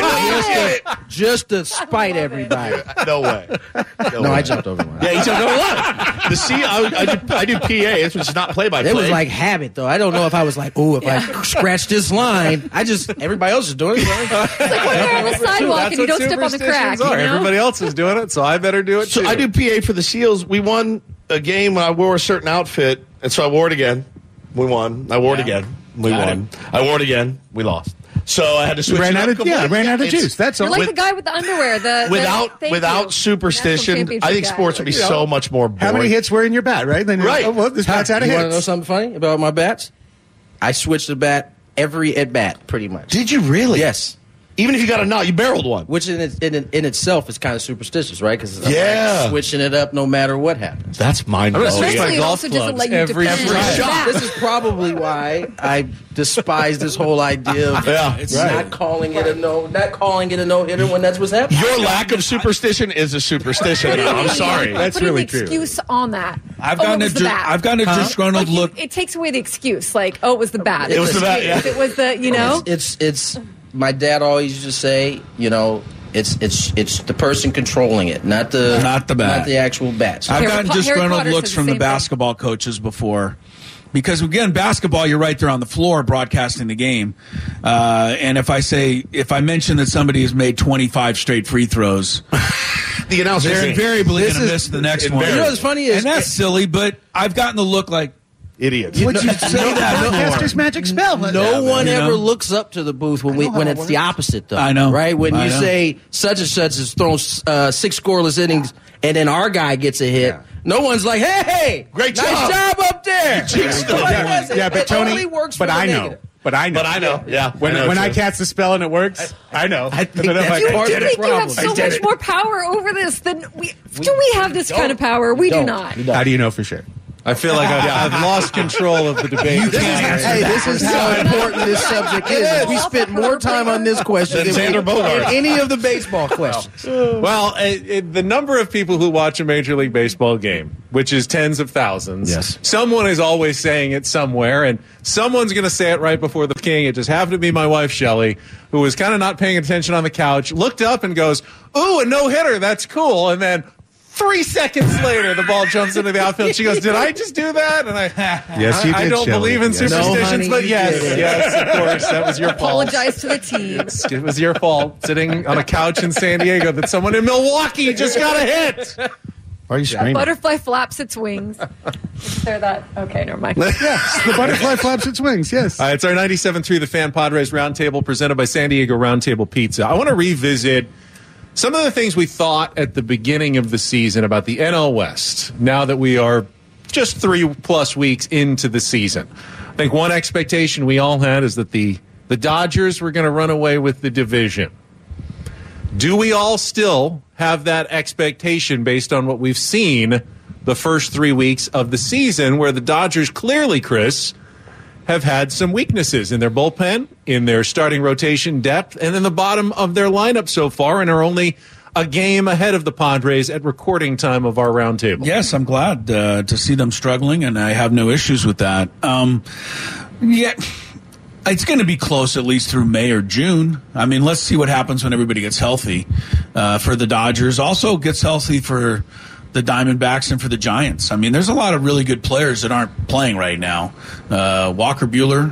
G: Get
F: just to spite everybody.
G: No way.
F: No, I jumped over the line.
G: Yeah, he jumped over the line. The C, I do PA. It's just not play-by-play.
F: It was like habit, though. I don't know if I was like, oh, if I scratch this line, everybody else is doing it.
D: It's like when you're on the sidewalk
B: That's
D: and you
B: what
D: don't step on the crack.
B: superstitions are.
D: You know?
B: Everybody else is doing it, so I better do it
G: So
B: too.
G: I do PA for the Seals. We won a game when I wore a certain outfit, and so I wore it again. We won. I wore it again. We
C: Got
G: won. I wore it again. We lost. So I had to switch.
C: ran
G: it
C: out
G: up
C: of
G: completely.
C: juice. That's all.
D: You're like the guy with the underwear. Thank
G: Without
D: you.
G: superstition,
D: National
G: I think
D: championship
G: sports would be
C: guy.
G: so much more boring.
C: How many hits were in your bat, right? Then
G: Right.
C: Oh, well, this bat's out of
F: You want to know
C: hits.
F: something funny about my bats? I switched the bat every at bat, pretty much.
G: Did you really?
F: Yes.
G: Even if you got a knot, you barreled one.
F: Which in itself is kind of superstitious, right? Because
G: Yeah.
F: switching it up no matter what happens.
G: That's mind
B: I'm gonna
G: blowing.
B: switch my
D: Especially it
B: golf
D: also doesn't
B: clubs
D: let you
B: every
D: depend
B: shot.
D: on that.
F: This is probably why I despise this whole idea of not calling it a no hitter when that's what's happening.
G: Your lack of superstition is a superstition. I'm sorry.
C: That's
D: Putting
C: really
D: the
C: true.
D: excuse on that.
E: I've
D: it
E: gotten
D: was the bat.
E: I've gotten a disgruntled
D: Like,
E: look.
D: it takes away the excuse. Like, oh, it was the bat.
G: It was the bat, yeah.
D: It was the,
F: It's my dad always used to say, it's the person controlling it, not the
E: bat.
F: not the actual bat. So
E: I've
D: Harry
E: gotten
D: Potter
E: disgruntled
D: says
E: looks
D: the
E: from the
D: same thing.
E: basketball coaches before. Because again, basketball, you're right there on the floor broadcasting the game. And if I mention that somebody has made 25 straight free throws,
G: The announcer.
E: they're invariably going to miss the next one.
F: You know what's funny is
E: and that's silly, but I've gotten the look like,
G: idiots.
E: would you say that?
C: Broadcaster's magic spell.
F: no one
E: you
F: ever
E: know?
F: looks up to the booth when it's the opposite, though.
E: I know.
F: right? When
E: I
F: you
E: know.
F: say such and such has thrown 6 scoreless innings, and then our guy gets a hit. No one's like, hey,
G: Great
F: nice
G: job.
F: job up there.
C: Yeah, but
F: It
C: Tony,
F: only works for
C: but
F: the
C: I know.
F: negative.
C: But I know.
G: Yeah.
C: When I cast the spell and it works, I know.
F: I think
C: And then I'm
F: that's
C: like,
F: part
D: You
F: of the
D: think you have
F: problem.
D: so much more power over this than we? Do we have this kind of power? We do
F: don't.
D: not.
F: We don't.
C: how do you know for sure?
B: I feel like I've lost control of the debate.
F: This is how important this subject is. We spent more time on this question than
G: Xander Bogaerts.
F: any of the baseball questions.
B: Well, the number of people who watch a Major League Baseball game, which is tens of thousands,
F: Yes.
B: someone is always saying it somewhere, and someone's going to say it right before the king. It just happened to be my wife, Shelley, who was kind of not paying attention on the couch, looked up and goes, "Ooh, a no-hitter, that's cool," and then 3 seconds later, the ball jumps into the outfield. She goes, "Did I just do that?" And
C: Yes, you
B: I
C: did,
B: don't
C: Shelley.
B: believe in
C: Yes.
B: superstitions,
F: No, honey,
B: but
F: you
B: yes,
F: did it.
B: yes, of course, that was your fault.
D: Apologize to the team.
B: It was your fault sitting on a couch in San Diego that someone in Milwaukee just got a hit.
G: Why are you screaming?
D: Butterfly flaps its wings. Is there that? Okay, never mind.
C: Yes, the butterfly flaps its wings. Yes.
B: It's our 97.3 The Fan Padres Roundtable presented by San Diego Roundtable Pizza. I want to revisit some of the things we thought at the beginning of the season about the NL West, now that we are just 3+ weeks into the season. I think one expectation we all had is that the Dodgers were going to run away with the division. Do we all still have that expectation based on what we've seen the first 3 weeks of the season, where the Dodgers clearly, Chris, have had some weaknesses in their bullpen, in their starting rotation depth, and in the bottom of their lineup so far, and are only a game ahead of the Padres at recording time of our roundtable?
E: Yes, I'm glad to see them struggling, and I have no issues with that. Yeah, it's going to be close at least through May or June. I mean, let's see what happens when everybody gets healthy for the Dodgers. Also gets healthy for the Diamondbacks and for the Giants. I mean, there's a lot of really good players that aren't playing right now. Walker Buehler,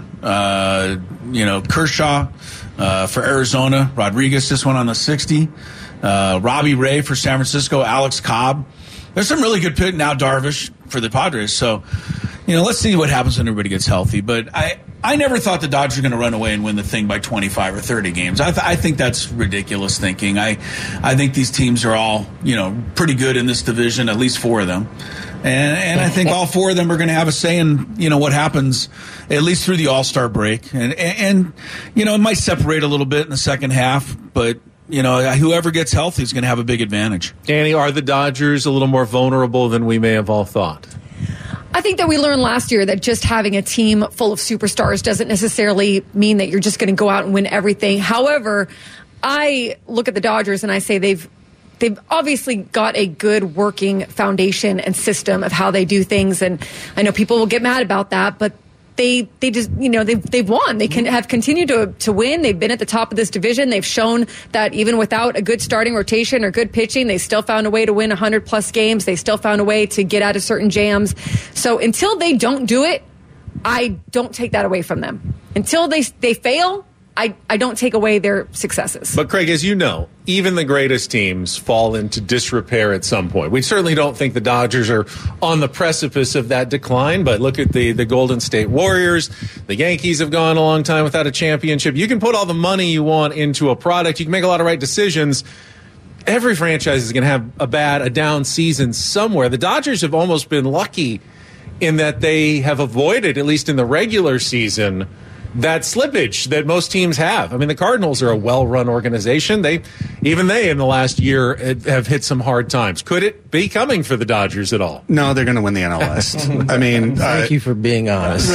E: Kershaw for Arizona. Rodriguez just went on the 60. Robbie Ray for San Francisco. Alex Cobb. There's some really good pick now. Darvish for the Padres. So, let's see what happens when everybody gets healthy. But I never thought the Dodgers were going to run away and win the thing by 25 or 30 games. I think that's ridiculous thinking. I think these teams are all, pretty good in this division, at least 4 of them. And I think all 4 of them are going to have a say in, what happens at least through the All-Star break. And it might separate a little bit in the second half, but whoever gets healthy is going to have a big advantage.
B: Danny, are the Dodgers a little more vulnerable than we may have all thought?
D: I think that we learned last year that just having a team full of superstars doesn't necessarily mean that you're just going to go out and win everything. However, I look at the Dodgers and I say they've obviously got a good working foundation and system of how they do things. And I know people will get mad about that, but they just, they've won. They have continued to win. They've been at the top of this division. They've shown that even without a good starting rotation or good pitching, they still found a way to win 100+ games. They still found a way to get out of certain jams. So until they don't do it, I don't take that away from them. Until they fail, I don't take away their successes.
B: But, Craig, as you know, even the greatest teams fall into disrepair at some point. We certainly don't think the Dodgers are on the precipice of that decline, but look at the Golden State Warriors. The Yankees have gone a long time without a championship. You can put all the money you want into a product. You can make a lot of right decisions. Every franchise is going to have a down season somewhere. The Dodgers have almost been lucky in that they have avoided, at least in the regular season, that slippage that most teams have. I mean, the Cardinals are a well-run organization. Even they in the last year have hit some hard times. Could it be coming for the Dodgers at all?
C: No, they're going to win the NL West. I mean,
F: Thank you for being honest.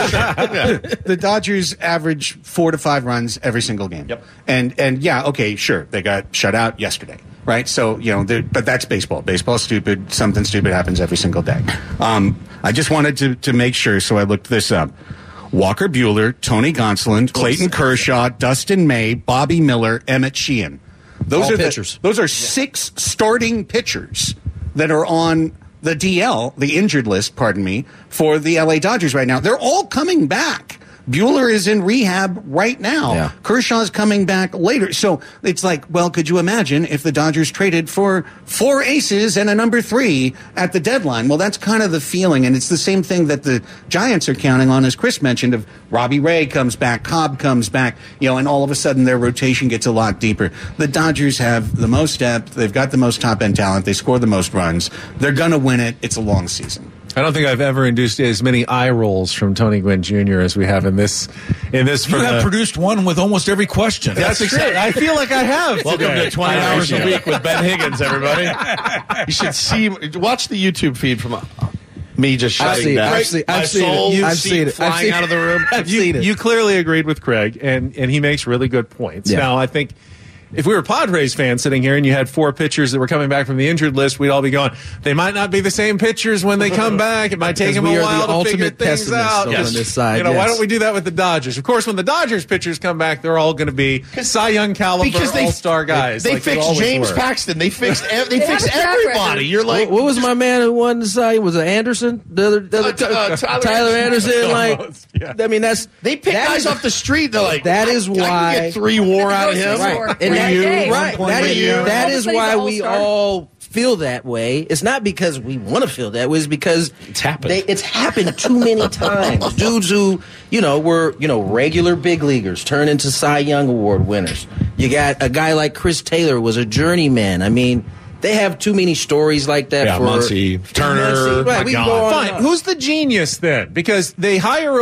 C: the Dodgers average 4 to 5 runs every single game.
B: Yep.
C: And yeah, okay, sure, they got shut out yesterday. Right, so but that's baseball. Baseball's stupid. Something stupid happens every single day. I just wanted to make sure, so I looked this up. Walker Buehler, Tony Gonsolin, Clayton Kershaw, Dustin May, Bobby Miller, Emmett Sheehan. Those
F: all
C: are
F: pitchers.
C: Those are 6 starting pitchers that are on the DL, the injured list, pardon me, for the LA Dodgers right now. They're all coming back. Buehler is in rehab right now.
F: Yeah.
C: Kershaw's coming back later. So it's like, well, could you imagine if the Dodgers traded for 4 aces and a number 3 at the deadline? Well, that's kind of the feeling. And it's the same thing that the Giants are counting on, as Chris mentioned, of Robbie Ray comes back, Cobb comes back, and all of a sudden their rotation gets a lot deeper. The Dodgers have the most depth. They've got the most top-end talent. They score the most runs. They're going to win it. It's a long season.
B: I don't think I've ever induced as many eye rolls from Tony Gwynn Jr. as we have in this.
E: You have produced one with almost every question.
B: That's exactly. I feel like I have.
G: Welcome
B: today.
G: to 20 hours a week with Ben Higgins, everybody. You should watch the YouTube feed from Me just shutting down.
F: I've seen it.
G: Flying out of the room.
F: I've seen it.
B: You clearly agreed with Craig, and he makes really good points.
F: Yeah.
B: Now, I think if we were Padres fans sitting here and you had 4 pitchers that were coming back from the injured list, we'd all be going, they might not be the same pitchers when they come back. It might take them a while to figure things out.
F: On this side,
B: why don't we do that with the Dodgers? Of course, when the Dodgers pitchers come back, they're all going to be Cy Young caliber all-star guys.
G: They fixed James Paxton. They fixed everybody. You're like,
F: what was my man who won the Cy? Was it Anderson? The other Tyler Anderson. Like, I mean,
G: they pick guys off the street. They're like,
F: that is why
G: I can get 3 WAR out of him.
F: Right. And that is why we all feel that way. It's not because we want to feel that way. It's because
G: it's happened.
F: It's happened too many times. Dudes who were regular big leaguers turn into Cy Young Award winners. You got a guy like Chris Taylor was a journeyman. I mean, they have too many stories like that.
G: Yeah,
F: for
G: Muncy, Turner.
F: Right, we go on.
B: Fine. Who's the genius then? Because they hire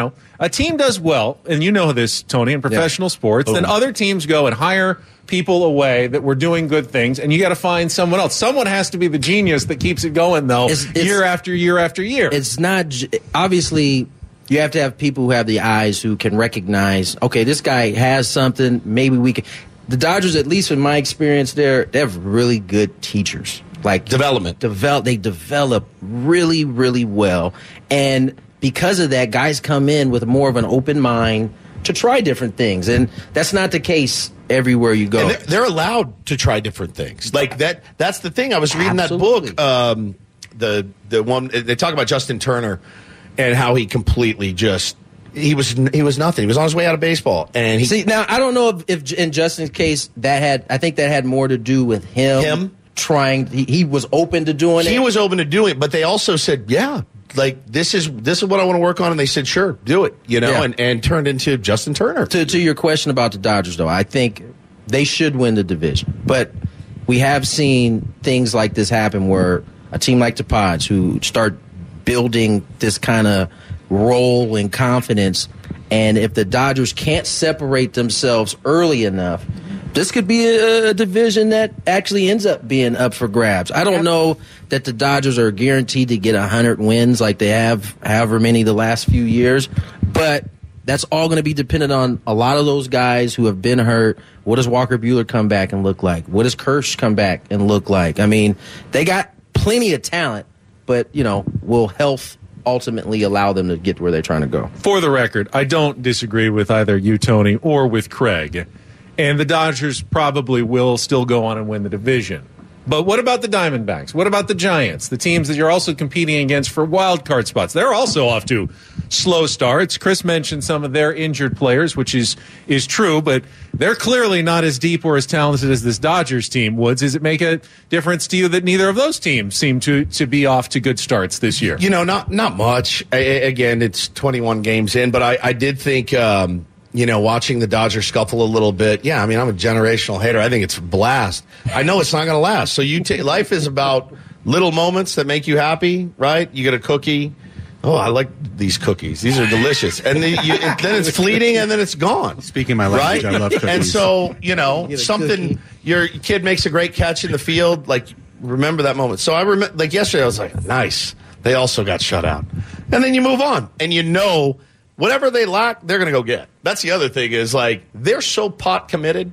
B: a team does well, and you know this, Tony, in professional sports. Then other teams go and hire people away that were doing good things, and you got to find someone else. Someone has to be the genius that keeps it going, though, year after year after year.
F: It's not obviously. You have to have people who have the eyes who can recognize, okay, this guy has something. Maybe we can. The Dodgers, at least in my experience, they have really good teachers. Like
G: development.
F: They develop really, really well, and because of that, guys come in with more of an open mind to try different things, and that's not the case everywhere you go.
G: And they're allowed to try different things. Like that. That's the thing. I was reading
F: Absolutely.
G: that book. The one they talk about Justin Turner and how he completely just he was nothing. He was on his way out of baseball. And
F: see, now I don't know if in Justin's case I think that had more to do with him trying. He was open to doing it.
G: He was open to doing it, but they also said, yeah. Like this is what I want to work on, and they said, "Sure, do it." And turned into Justin Turner.
F: To your question about the Dodgers, though, I think they should win the division, but we have seen things like this happen where a team like the Pods, who start building this kind of role and confidence, and if the Dodgers can't separate themselves early enough, this could be a division that actually ends up being up for grabs. I don't know that the Dodgers are guaranteed to get 100 wins like they have however many the last few years, but that's all going to be dependent on a lot of those guys who have been hurt. What does Walker Buehler come back and look like? What does Kersh come back and look like? I mean, they got plenty of talent, but, will health ultimately allow them to get where they're trying to go?
B: For the record, I don't disagree with either you, Tony, or with Craig. And the Dodgers probably will still go on and win the division. But what about the Diamondbacks? What about the Giants? The teams that you're also competing against for wild card spots. They're also off to slow starts. Chris mentioned some of their injured players, which is true, but they're clearly not as deep or as talented as this Dodgers team. Woods, does it make a difference to you that neither of those teams seem to be off to good starts this year?
G: Not much. Again, it's 21 games in, but I did think watching the Dodgers scuffle a little bit. Yeah, I mean, I'm a generational hater. I think it's a blast. I know it's not going to last. So life is about little moments that make you happy, right? You get a cookie. Oh, I like these cookies. These are delicious. And then it's fleeting, and then it's gone.
C: Speaking my language,
G: right?
C: I love cookies.
G: And so, something, your kid makes a great catch in the field, like, remember that moment. So I remember, like yesterday, I was like, nice. They also got shut out. And then you move on, and whatever they lack, they're going to go get. That's the other thing is, like, they're so pot committed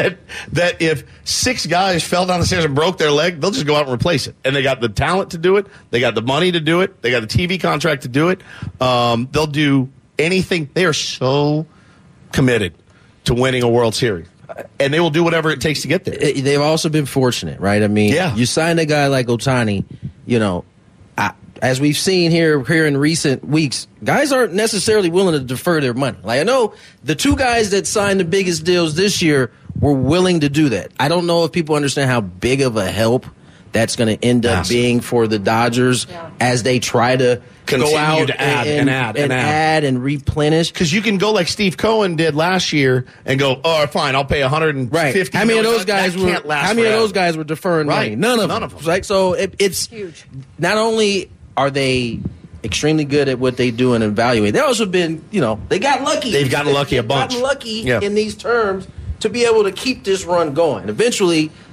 G: that if 6 guys fell down the stairs and broke their leg, they'll just go out and replace it. And they got the talent to do it. They got the money to do it. They got the TV contract to do it. They'll do anything. They are so committed to winning a World Series. And they will do whatever it takes to get there.
F: They've also been fortunate, right? I mean, you sign a guy like Ohtani, as we've seen here in recent weeks, guys aren't necessarily willing to defer their money. Like, I know the 2 guys that signed the biggest deals this year were willing to do that. I don't know if people understand how big of a help that's going to end up being for the Dodgers as they try to
G: continue
F: go out
G: to add
F: and replenish.
G: Because you can go like Steve Cohen did last year and go, oh, fine, I'll pay $150.
F: Right. How many of those guys were deferring money? None of them. Right. So it's huge. Not only are they extremely good at what they do and evaluate, they also been, they got lucky.
G: They've gotten lucky a bunch.
F: In these terms to be able to keep this run going. Eventually,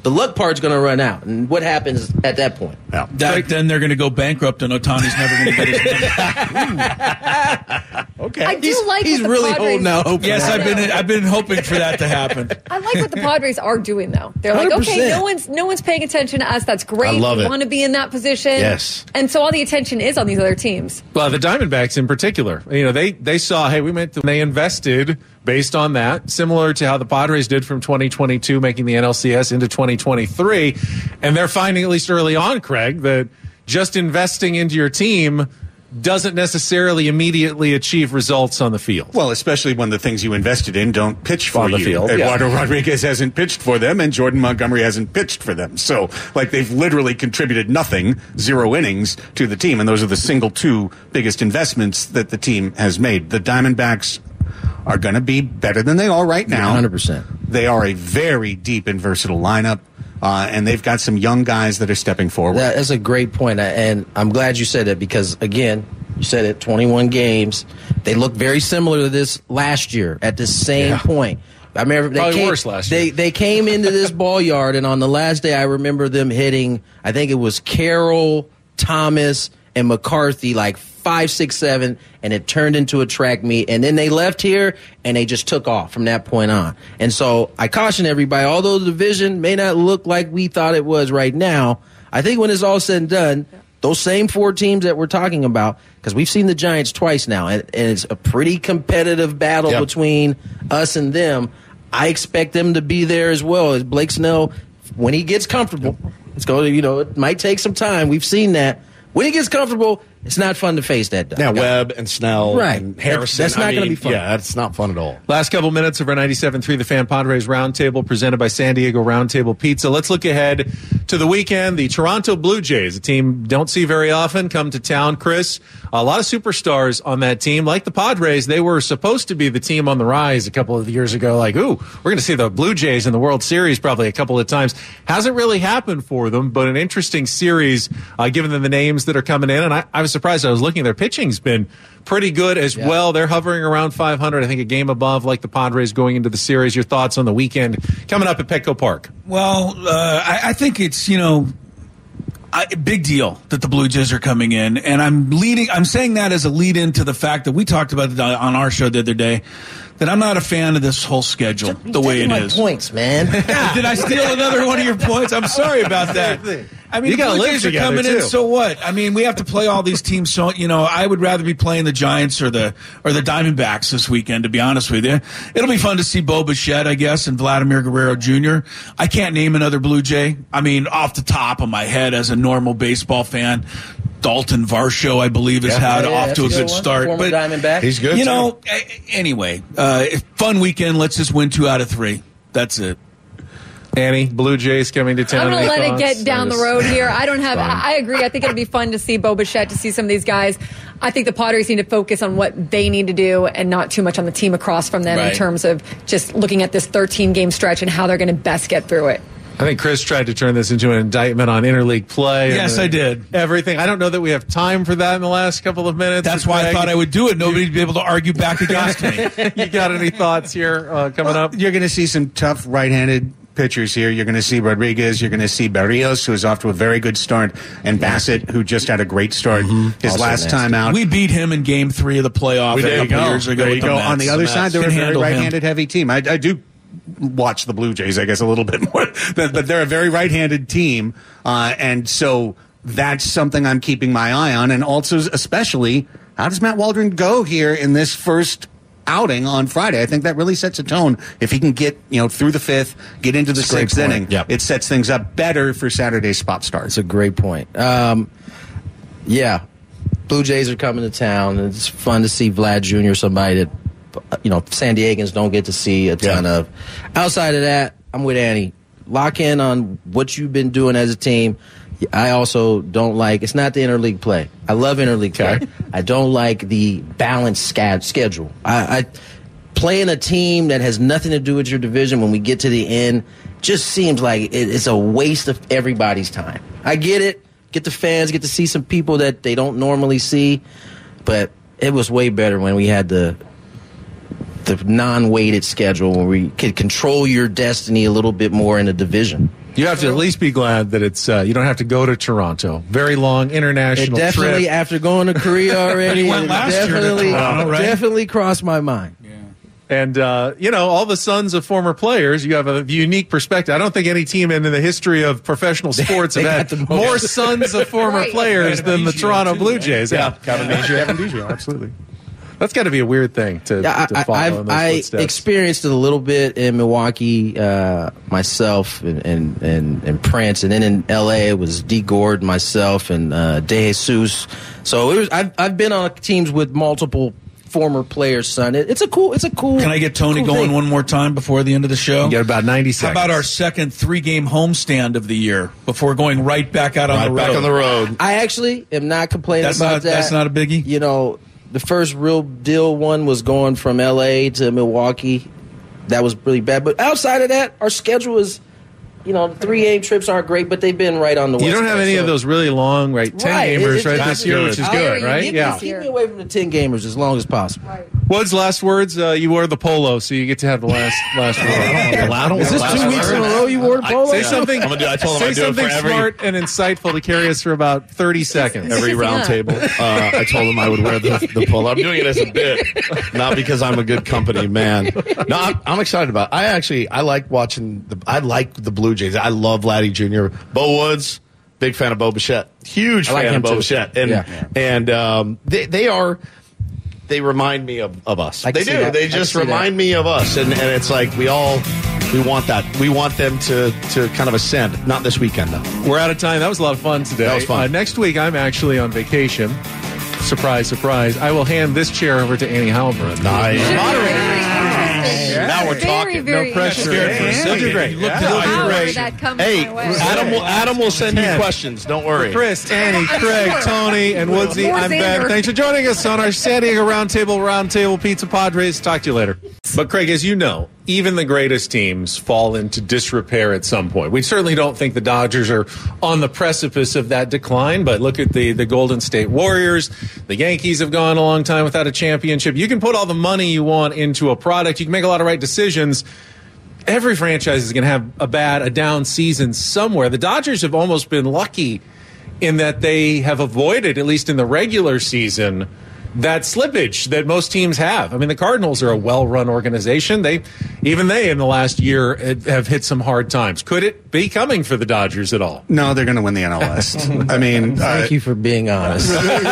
F: the luck part's going to run out. And what happens at that point?
C: Yeah.
E: Then they're going to go bankrupt, and Ohtani's never going to get his money.
C: Okay.
D: I do like
F: He's
D: what the
F: really
D: Padres,
F: holding out hope.
E: Yes, I've been hoping for that to happen.
D: I like what the Padres are doing, though. They're like, okay,
F: 100%.
D: no one's paying attention to us. That's great.
G: I love
D: we
G: it.
D: want to be in that position.
G: Yes.
D: And so all the attention is on these other teams.
B: Well, the Diamondbacks in particular, they saw, hey, they invested based on that, similar to how the Padres did from 2022, making the NLCS into 2023. And they're finding, at least early on, Craig, that just investing into your team doesn't necessarily immediately achieve results on the field.
C: Well, especially when the things you invested in don't pitch for
B: On the
C: you.
B: field,
C: Eduardo Rodriguez hasn't pitched for them, and Jordan Montgomery hasn't pitched for them. So, they've literally contributed nothing, 0 innings, to the team, and those are the single 2 biggest investments that the team has made. The Diamondbacks are going to be better than they are right now.
F: 100%.
C: They are a very deep and versatile lineup, and they've got some young guys that are stepping forward.
F: That's a great point, and I'm glad you said it because, again, you said it, 21 games. They look very similar to this last year at the same point. I remember
B: Worse last year.
F: They came into this ball yard, and on the last day, I remember them hitting, I think it was Carroll, Thomas, and McCarthy, 5, 6, 7, and it turned into a track meet. And then they left here, and they just took off from that point on. And so I caution everybody, although the division may not look like we thought it was right now, I think when it's all said and done, those same 4 teams that we're talking about, because we've seen the Giants twice now, and it's a pretty competitive battle between us and them. I expect them to be there as well. As Blake Snell, when he gets comfortable, it might take some time. We've seen that. When he gets comfortable, it's not fun to face that guy.
G: Yeah, Webb and Snell and Harrison.
F: That's not going to be fun.
G: Yeah, that's not fun at all.
B: Last couple minutes of our 97.3 The Fan Padres Roundtable presented by San Diego Roundtable Pizza. Let's look ahead to the weekend. The Toronto Blue Jays, a team don't see very often, come to town. Chris, a lot of superstars on that team. Like the Padres, they were supposed to be the team on the rise a couple of years ago. We're going to see the Blue Jays in the World Series probably a couple of times. Hasn't really happened for them, but an interesting series given them the names that are coming in. And I was surprised. I was looking, their pitching's been pretty good as well. They're hovering around 500, I think a game above, like the Padres going into the series. Your thoughts on the weekend coming up at Petco Park?
E: Well, I think it's, big deal that the Blue Jays are coming in. And I'm saying that as a lead in to the fact that we talked about it on our show the other day, that I'm not a fan of this whole schedule the way it is.
F: Points, man.
E: Did I steal another one of your points? I'm sorry about that. I mean,
B: You
E: the
B: gotta
E: Blue
B: live
E: Jays are
B: together,
E: coming in,
B: too.
E: so what? I mean, we have to play all these teams. So, I would rather be playing the Giants or the Diamondbacks this weekend, to be honest with you. It'll be fun to see Bo Bichette, I guess, and Vladimir Guerrero Jr. I can't name another Blue Jay. I mean, off the top of my head as a normal baseball fan, Dalton Varsho, I believe, has had off to a good start.
F: Former Diamondback.
G: He's good,
E: Anyway, fun weekend. Let's just win 2 out of 3. That's it.
B: Annie, Blue Jays coming to town.
D: I'm going to
B: Any
D: let it
B: thoughts?
D: get down the road here. I agree. I think it'll be fun to see Bo Bichette, to see some of these guys. I think the Padres need to focus on what they need to do and not too much on the team across from them in terms of just looking at this 13-game stretch and how they're going to best get through it.
B: I think Chris tried to turn this into an indictment on interleague play.
E: Yes, I did.
B: Everything. I don't know that we have time for that in the last couple of minutes.
E: That's why I thought I would do it. Nobody'd be able to argue back against me.
B: You got any thoughts here coming up?
C: You're going to see some tough right-handed pitchers here. You're going to see Rodriguez. You're going to see Barrios, who is off to a very good start, and Bassett, who just had a great start his
F: Also
C: last
F: nasty.
C: time out.
E: We beat him in Game 3 of the playoff a couple years ago.
C: There
E: with
C: you
E: the
C: go.
E: Mets.
C: On the other side, they're a
E: Can
C: very
E: handle him.
C: right-handed heavy team. I do watch the Blue Jays, I guess, a little bit more, but they're a very right-handed team, and so that's something I'm keeping my eye on, and also especially, how does Matt Waldron go here in this first outing on Friday? I think that really sets a tone. If he can get through the 5th, get into the 6th inning, it sets things up better for Saturday's spot start.
F: That's a great point. Blue Jays are coming to town. It's fun to see Vlad Jr., somebody that San Diegans don't get to see a ton of. Outside of that, I'm with Annie. Lock in on what you've been doing as a team. I also don't like, it's not the interleague play. I love interleague play. I don't like the balanced schedule. I playing a team that has nothing to do with your division when we get to the end just seems like it's a waste of everybody's time. I get it. Get the fans, get to see some people that they don't normally see, but it was way better when we had the non-weighted schedule where we could control your destiny a little bit more in the division.
B: You have to at least be glad that it's you don't have to go to Toronto. Very long international
F: definitely,
B: trip.
F: after going to Korea already,
E: He went last year to Toronto, right?
F: Definitely crossed my mind.
B: And, all the sons of former players, you have a unique perspective. I don't think any team in the history of professional sports have had more sons of former players than the Toronto Blue Jays.
C: Kevin Biggio, absolutely.
B: That's got to be a weird thing to follow in those footsteps.
F: I experienced it a little bit in Milwaukee myself and Prince, and then in L.A. it was D. Gord, myself, and De Jesus. So I've been on teams with multiple former players' son. It's a cool.
E: Can I get Tony
F: cool
E: going
F: thing.
E: one more time before the end of the show?
B: You get about 90
E: How
B: seconds.
E: about our second 3-game homestand of the year before going right back out on the road?
G: Back on the road.
F: I actually am not complaining about that.
E: That's not a biggie?
F: You know, the first real deal one was going from L.A. to Milwaukee. That was really bad. But outside of that, our schedule is, the 3-game trips aren't great, but they've been right on the West
B: You don't have
F: Coast,
B: any of those really long, 10-gamers this year, which is good, right?
F: Keep me away from the 10-gamers as long as possible.
D: Right.
B: Woods, last words. You wore the polo, so you get to have the last word.
F: Is this 2 weeks in a row you wore the polo?
B: Say something.
G: I told him
B: Say
G: I'd do it for
B: something smart and insightful to carry us for about 30 seconds.
G: every round table. I told him I would wear the polo. I'm doing it as a bit, not because I'm a good company man. No, I'm excited about it. I like watching I like the Blue Jays. I love Laddie Jr. Bo Woods, big fan of Bo Bichette. Huge
F: like
G: fan
F: him
G: of Bo
F: too.
G: Bichette. And they remind me of us.
F: I can
G: They
F: see
G: do.
F: that.
G: They
F: I can
G: just
F: see that.
G: remind me of us. And it's like we want that. We want them to kind of ascend. Not this weekend, though.
B: We're out of time. That was a lot of fun today.
G: That was fun.
B: Next week, I'm actually on vacation. Surprise, surprise. I will hand this chair over to Annie Halbert.
G: Now we're talking.
D: Very
B: No pressure.
D: interesting.
B: He'll do great.
E: You look
D: However
B: great.
D: that comes
G: Hey,
D: my way.
G: Adam will send you questions. Don't worry.
B: Chris, Annie, Craig, Tony, and Woodsy,
D: More
B: I'm Ben.
D: Xander.
B: Thanks for joining us on our San Diego Roundtable Pizza Padres. Talk to you later. But Craig, as you know, even the greatest teams fall into disrepair at some point. We certainly don't think the Dodgers are on the precipice of that decline, but look at the Golden State Warriors. The Yankees have gone a long time without a championship. You can put all the money you want into a product. You can make a lot of right decisions. Every franchise is going to have a down season somewhere. The Dodgers have almost been lucky in that they have avoided, at least in the regular season, that slippage that most teams have. I mean, the Cardinals are a well-run organization. Even they in the last year have hit some hard times. Could it be coming for the Dodgers at all?
C: No, they're going to win the NL West. I mean,
F: Thank you for being honest.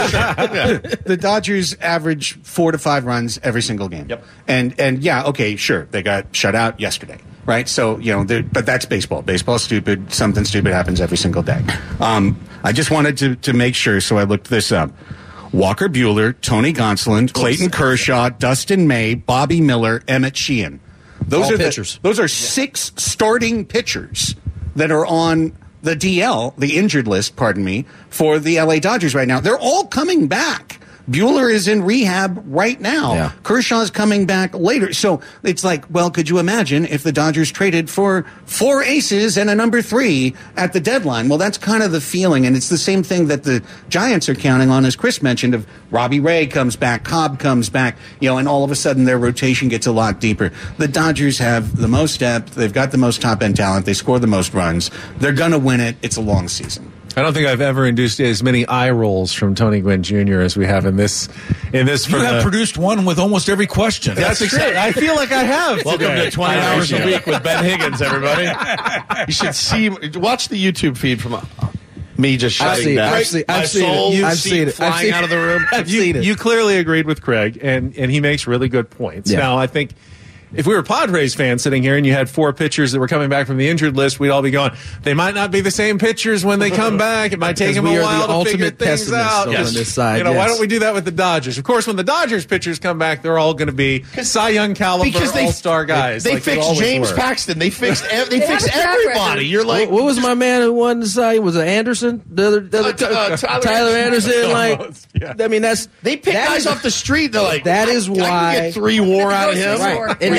C: the Dodgers average 4 to 5 runs every single game.
B: Yep.
C: And yeah, okay, sure, they got shut out yesterday, right? So but that's baseball. Baseball's stupid. Something stupid happens every single day. I just wanted to make sure, so I looked this up. Walker Buehler, Tony Gonsolin, Clayton Kershaw, Dustin May, Bobby Miller, Emmett Sheehan. Those
F: All
C: are
F: pitchers.
C: Those are 6 starting pitchers that are on the DL, the injured list, pardon me, for the LA Dodgers right now. They're all coming back. Buehler is in rehab right now.
F: Yeah.
C: Kershaw's coming back later. So it's like, well, could you imagine if the Dodgers traded for 4 aces and a number 3 at the deadline? Well, that's kind of the feeling. And it's the same thing that the Giants are counting on, as Chris mentioned, of Robbie Ray comes back, Cobb comes back, and all of a sudden their rotation gets a lot deeper. The Dodgers have the most depth. They've got the most top-end talent. They score the most runs. They're going to win it. It's a long season.
B: I don't think I've ever induced as many eye rolls from Tony Gwynn Jr. as we have in this.
E: You have produced one with almost every question.
B: That's exciting. I feel like I have.
G: Welcome
B: today.
G: to 20 hours a week with Ben Higgins, everybody. You should watch the YouTube feed from me just shutting down.
F: I've seen it.
G: Flying out of the room.
F: I've seen it.
B: You clearly agreed with Craig, and he makes really good points.
F: Yeah.
B: Now, I think if we were Padres fans sitting here and you had 4 pitchers that were coming back from the injured list, we'd all be going, they might not be the same pitchers when they come back. It might take them a while to figure things out.
F: On this side,
B: Why don't we do that with the Dodgers? Of course, when the Dodgers pitchers come back, they're all going to be Cy Young caliber all-star guys.
G: They
B: like they
G: fixed
B: always
G: James
B: were.
G: Paxton. They fixed
D: have a track
G: everybody.
D: record.
G: You're like,
F: What was my man who won the side? Was it Anderson? The other Tyler Anderson. Like, I mean,
G: they pick guys off the street. They're like,
F: that is
G: I can
F: why.
G: get 3 WAR out of him.
F: Right.
D: And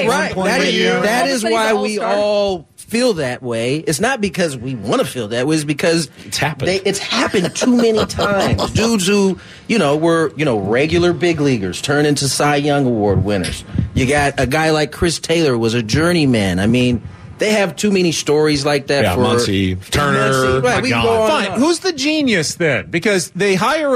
F: That is
D: All
F: why
D: plays
F: we
D: all-star.
F: all feel that way. It's not because we want to feel that way. It's because
G: It's happened.
F: It's happened too many times. Dudes who, were, regular big leaguers turn into Cy Young Award winners. You got a guy like Chris Taylor was a journeyman. I mean, they have too many stories like that.
G: Yeah,
F: for
G: Muncy, Turner.
F: Right, we can go on and
B: Fine.
F: on.
B: Who's the genius then? Because they hire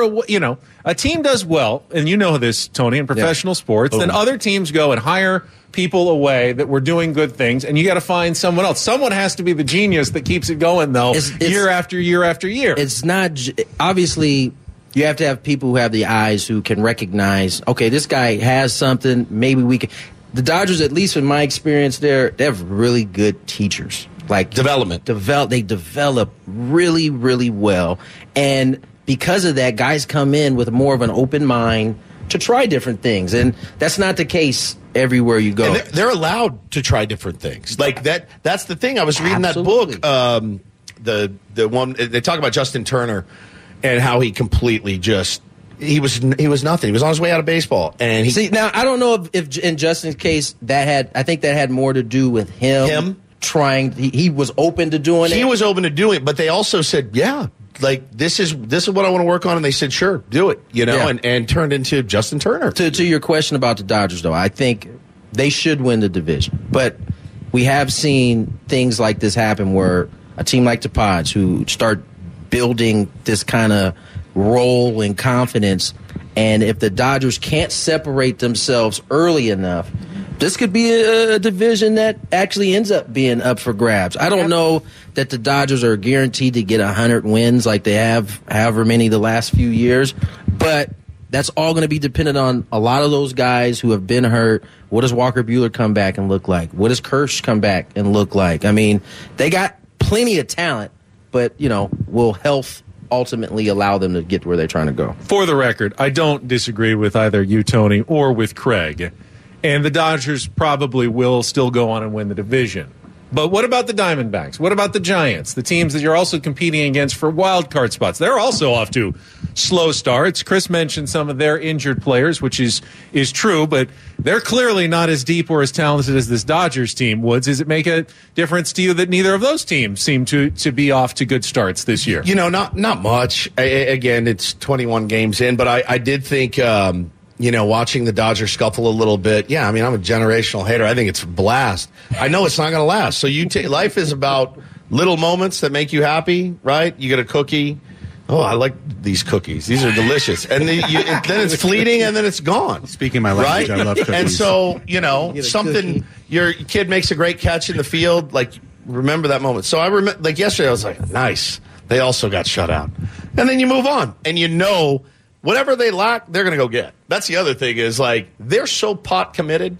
B: a team does well, and you know this, Tony, in professional sports. Then other teams go and hire people away that were doing good things, and you got to find someone else. Someone has to be the genius that keeps it going, though, year after year after year.
F: It's not obviously. You have to have people who have the eyes who can recognize. Okay, this guy has something. Maybe we can. The Dodgers, at least in my experience, they have really good teachers. Like they develop really, really well, and because of that, guys come in with more of an open mind to try different things, and that's not the case everywhere you go.
G: And they're allowed to try different things. Like that. That's the thing. I was reading
F: Absolutely.
G: that book. The one they talk about Justin Turner and how he completely just. He was nothing. He was on his way out of baseball, and
F: See, now I don't know if in Justin's case I think that had more to do with him trying. He was open to doing it.
G: He was open to doing it, but they also said, "Yeah, like this is what I want to work on," and they said, "Sure, do it," and turned into Justin Turner.
F: To your question about the Dodgers, though, I think they should win the division, but we have seen things like this happen where a team like the Pods, who start building this kind of role and confidence, and if the Dodgers can't separate themselves early enough, this could be a division that actually ends up being up for grabs. I don't know that the Dodgers are guaranteed to get 100 wins like they have however many the last few years, but that's all going to be dependent on a lot of those guys who have been hurt. What does Walker Buehler come back and look like? What does Kersh come back and look like? I mean, they got plenty of talent, but, will health ultimately allow them to get to where they're trying to go?
B: For the record, I don't disagree with either you, Tony, or with Craig. And the Dodgers probably will still go on and win the division. But what about the Diamondbacks? What about the Giants? The teams that you're also competing against for wild card spots. They're also off to slow starts. Chris mentioned some of their injured players, which is true, but they're clearly not as deep or as talented as this Dodgers team. Woods, does it make a difference to you that neither of those teams seem to be off to good starts this year?
G: Not much. Again, it's 21 games in, but I did think watching the Dodgers scuffle a little bit. Yeah, I mean, I'm a generational hater. I think it's a blast. I know it's not going to last. So life is about little moments that make you happy, right? You get a cookie. Oh, I like these cookies. These are delicious. And then it's fleeting, and then it's gone.
C: Speaking my language,
G: right?
C: I love cookies.
G: And so, something, your kid makes a great catch in the field, like, remember that moment. So I remember, like yesterday, I was like, nice. They also got shut out. And then you move on, and whatever they lack, they're going to go get. That's the other thing is, like, they're so pot committed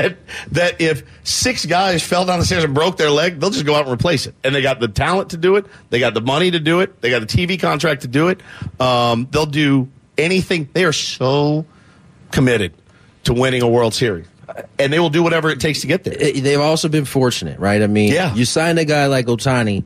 G: that if 6 guys fell down the stairs and broke their leg, they'll just go out and replace it. And they got the talent to do it. They got the money to do it. They got the TV contract to do it. They'll do anything. They are so committed to winning a World Series. And they will do whatever it takes to get there.
F: They've also been fortunate, right? I mean, you sign a guy like Ohtani,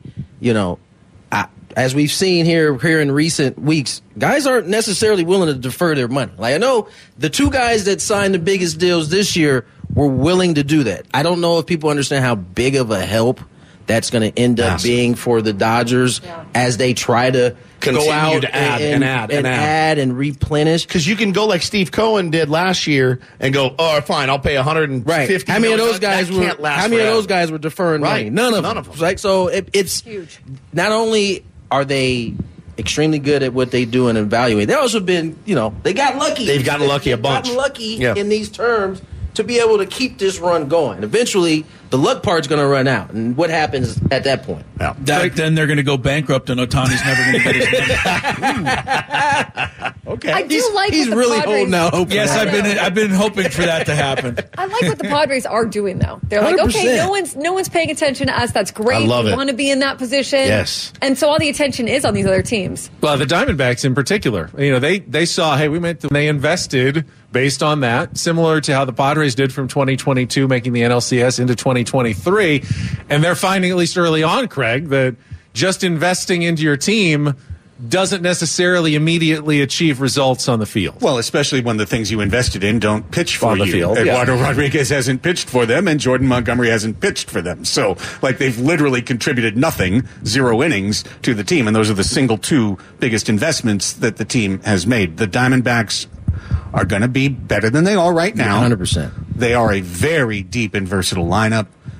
F: as we've seen here in recent weeks, guys aren't necessarily willing to defer their money. Like, I know the 2 guys that signed the biggest deals this year were willing to do that. I don't know if people understand how big of a help that's going to end up being for the Dodgers as they try to
G: continue
F: go out
G: to add
F: and replenish.
G: Because you can go like Steve Cohen did last year and go, oh, fine, I'll pay $150
F: right. How many of those guys were? How many of those guys were deferring money? None of them. Right. So it's huge. Not only are they extremely good at what they do and evaluate, they also been, they got lucky.
G: They've gotten lucky a bunch.
F: Gotten lucky in these terms to be able to keep this run going. Eventually, the luck part's going to run out. And what happens at that point?
E: Yeah. Then they're going to go bankrupt and Ohtani's never going to get his money.
G: Okay.
D: I do like
F: he's
D: what the
F: really
D: Padres,
F: holding out hope.
E: Yes, I've been hoping for that to happen.
D: I like what the Padres are doing, though. They're like,
F: 100%.
D: okay, no one's paying attention to us. That's great.
G: I love
D: we
G: it.
D: want to be in that position.
G: Yes.
D: And so all the attention is on these other teams.
B: Well, the Diamondbacks in particular, they saw, hey, they invested based on that, similar to how the Padres did from 2022, making the NLCS into 2023. And they're finding, at least early on, Craig, that just investing into your team doesn't necessarily immediately achieve results on the field.
C: Well, especially when the things you invested in don't pitch for
B: On the
C: you.
B: field,
C: Eduardo Rodriguez hasn't pitched for them, and Jordan Montgomery hasn't pitched for them. So, they've literally contributed nothing, 0 innings, to the team, and those are the single 2 biggest investments that the team has made. The Diamondbacks are going to be better than they are right now.
F: 100%.
C: They are a very deep and versatile lineup.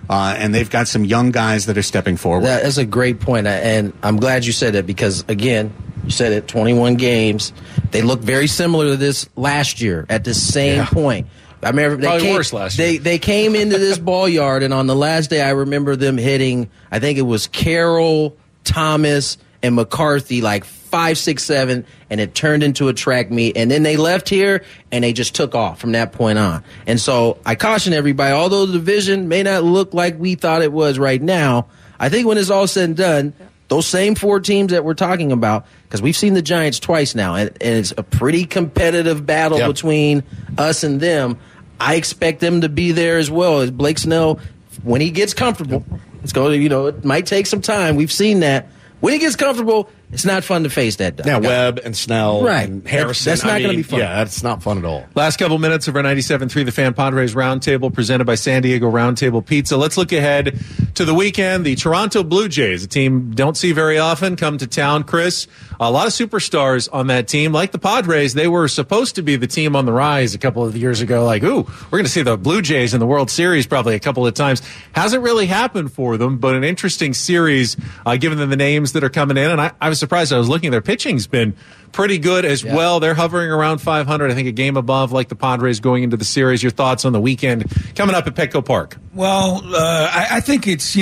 C: and they've got some young guys that are stepping forward.
F: That's a great point, and I'm glad you said that because, again, you said it, 21 games. They look very similar to this last year at the same point. I remember
B: worse last year.
F: They came into this ball yard, and on the last day, I remember them hitting, I think it was Carroll, Thomas, and McCarthy, like 5, 6, 7, and it turned into a track meet. And then they left here, and they just took off from that point on. And so I caution everybody, although the division may not look like we thought it was right now, I think when it's all said and done, those same 4 teams that we're talking about, because we've seen the Giants twice now, and it's a pretty competitive battle between us and them. I expect them to be there as well. As Blake Snell, when he gets comfortable, it's going to, it might take some time. We've seen that. When he gets comfortable, it's not fun to face that guy.
G: Yeah, Webb and Snell and Harrison.
F: That's not going to be fun.
G: Yeah, that's not fun at all.
B: Last couple minutes of our 97.3 The Fan Padres Roundtable presented by San Diego Roundtable Pizza. Let's look ahead to the weekend. The Toronto Blue Jays, a team don't see very often, come to town. Chris, a lot of superstars on that team. Like the Padres, they were supposed to be the team on the rise a couple of years ago. Like, we're going to see the Blue Jays in the World Series probably a couple of times. Hasn't really happened for them, but an interesting series given them the names that are coming in. And I was surprised. I was looking, their pitching's been pretty good as well. They're hovering around 500, I think a game above, like the Padres going into the series. Your thoughts on the weekend coming up at Petco Park?
E: Well, I think it's,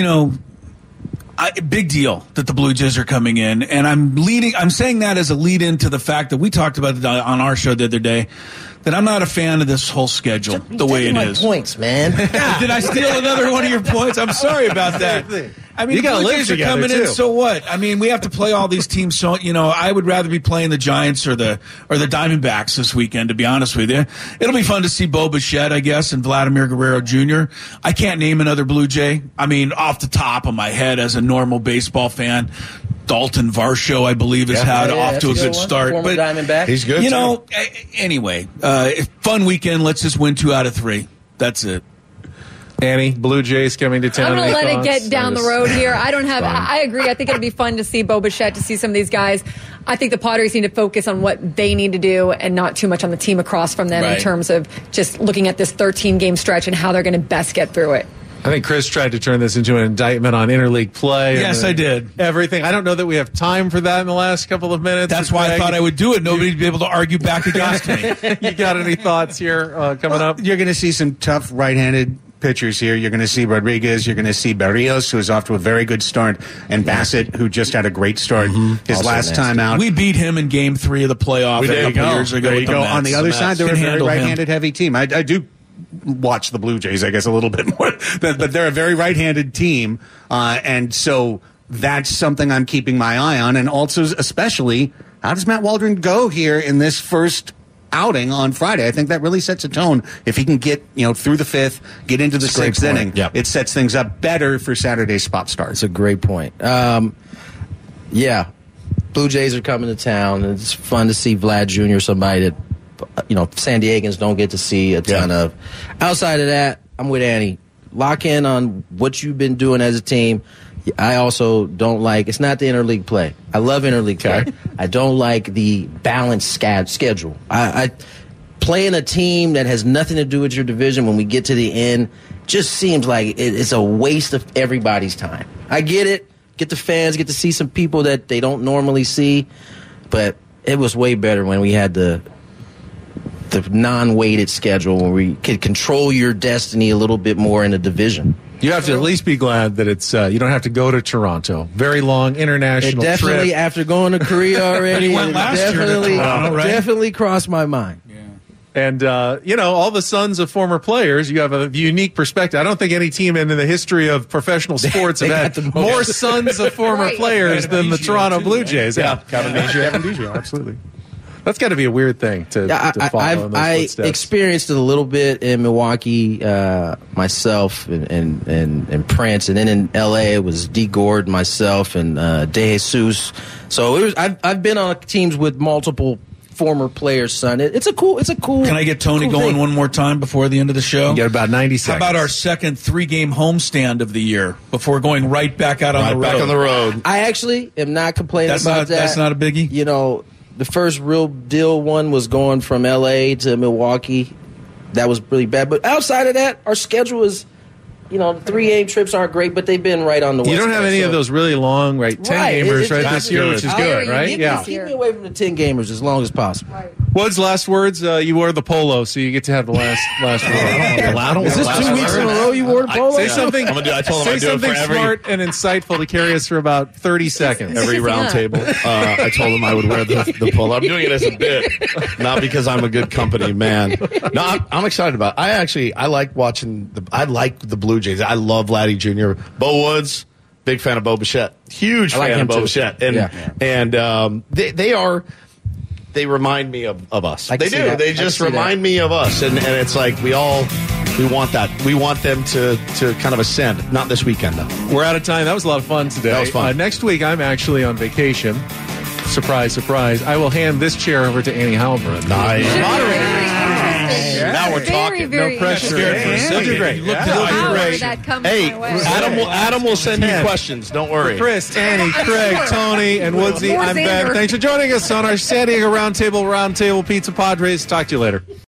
E: big deal that the Blue Jays are coming in, and I'm saying that as a lead into the fact that we talked about it on our show the other day, that I'm not a fan of this whole schedule the way it is.
F: Points, man.
E: Did I steal another one of your points? I'm sorry about that. I mean,
B: You
E: the
B: gotta
E: Blue
B: live
E: Jays are
B: together,
E: coming
B: too.
E: in, so what? I mean, we have to play all these teams. So, I would rather be playing the Giants or the Diamondbacks this weekend, to be honest with you. It'll be fun to see Bo Bichette, I guess, and Vladimir Guerrero Jr. I can't name another Blue Jay. I mean, off the top of my head, as a normal baseball fan, Dalton Varsho, I believe, has had off to a good start.
F: Former Diamondback.
G: He's good,
E: Anyway, fun weekend. Let's just win 2 out of 3. That's it.
B: Annie, Blue Jays coming to town.
D: I'm going to
B: Any
D: let
B: thoughts?
D: it get down the road here. I agree. I think it'll be fun to see Bo Bichette, to see some of these guys. I think the Padres need to focus on what they need to do and not too much on the team across from them in terms of just looking at this 13-game stretch and how they're going to best get through it.
B: I think Chris tried to turn this into an indictment on interleague play.
E: Yes, I did.
B: Everything. I don't know that we have time for that in the last couple of minutes.
E: That's why I thought I would do it. Nobody'd be able to argue back against me.
B: You got any thoughts here coming up?
C: You're going to see some tough right-handed pitchers here. You're going to see Rodriguez. You're going to see Barrios, who is off to a very good start, and Bassett, who just had a great start his
F: Also
C: last
F: nasty.
C: time out.
E: We beat him in Game 3 of the playoff a couple years ago.
C: There you
E: with the
C: go.
E: Mets.
C: On the other side, they're a
E: Can
C: very
E: handle him.
C: right-handed heavy team. I do watch the Blue Jays, I guess, a little bit more, but they're a very right-handed team, and so that's something I'm keeping my eye on, and also especially, how does Matt Waldron go here in this first outing on Friday? I think that really sets a tone. If he can get through the 5th, get into the 6th inning, it sets things up better for Saturday's spot start.
F: That's a great point. Blue Jays are coming to town. It's fun to see Vlad Jr., somebody that San Diegans don't get to see a ton of. Outside of that, I'm with Annie. Lock in on what you've been doing as a team. I also don't like, it's not the interleague play. I love interleague play. I don't like the balanced schedule. I playing a team that has nothing to do with your division when we get to the end just seems like it's a waste of everybody's time. I get it. Get the fans, get to see some people that they don't normally see, but it was way better when we had the non-weighted schedule where we could control your destiny a little bit more in the division.
B: You have to at least be glad that it's you don't have to go to Toronto. Very long international
F: definitely,
B: trip.
F: after going to Korea already,
E: He went last year to Toronto, right?
F: Definitely crossed my mind.
B: And, all the sons of former players, you have a unique perspective. I don't think any team in the history of professional sports have had more sons of former players than the Toronto Blue Jays.
C: Kevin DiGio, absolutely.
B: That's got to be a weird thing to follow in those
F: I
B: footsteps.
F: experienced it a little bit in Milwaukee myself and Prince, and then in L.A. it was D. Gord, myself, and De Jesus. So I've been on teams with multiple former players, son. It's a cool.
E: Can I get Tony
F: cool
E: going
F: thing.
E: one more time before the end of the show?
B: You got about 90
E: How
B: seconds.
E: about our second 3-game homestand of the year before going right back out on the road?
G: Back on the road.
F: I actually am not complaining about that.
E: That's not a biggie?
F: The first real deal one was going from L.A. to Milwaukee. That was really bad. But outside of that, our schedule is the 3-game trips aren't great, but they've been right on the West
B: You don't have
F: Coast,
B: any
F: so-
B: of those really long, 10 gamers this year, which is good, right?
F: Keep me away from the 10 gamers as long as possible.
B: Woods, last words. You wore the polo, so you get to have the last word.
F: Is this 2 weeks in a row you wore the polo?
B: Say something.
G: I told him I'd do it
B: something
G: for every
B: smart and insightful to carry us for about 30 seconds.
G: every round table. I told him I would wear the polo. I'm doing it as a bit, not because I'm a good company man. No, I'm excited about it. I like watching I like the Blue Jays. I love Laddie Jr. Bo Woods, big fan of Bo Bichette. Huge fan of Bo Bichette. And they remind me of us. They do.
F: that.
G: They just remind me of us. And it's like we want that. We want them to kind of ascend. Not this weekend, though.
B: We're out of time. That was a lot of fun today.
G: That was fun.
B: Next week, I'm actually on vacation. Surprise, surprise. I will hand this chair over to Annie Halbert.
G: Nice. Now we're talking.
D: Very
B: No pressure.
D: interesting.
B: You'll do great.
G: You'll do
D: However
G: great.
D: that comes
G: Hey,
D: my way.
G: Adam will send you questions. Don't worry.
B: Chris, Annie, Craig, Tony, and Woodsy,
D: More
B: I'm Ben.
D: Xander.
B: Thanks for joining us on our San Diego Roundtable Pizza Padres. Talk to you later.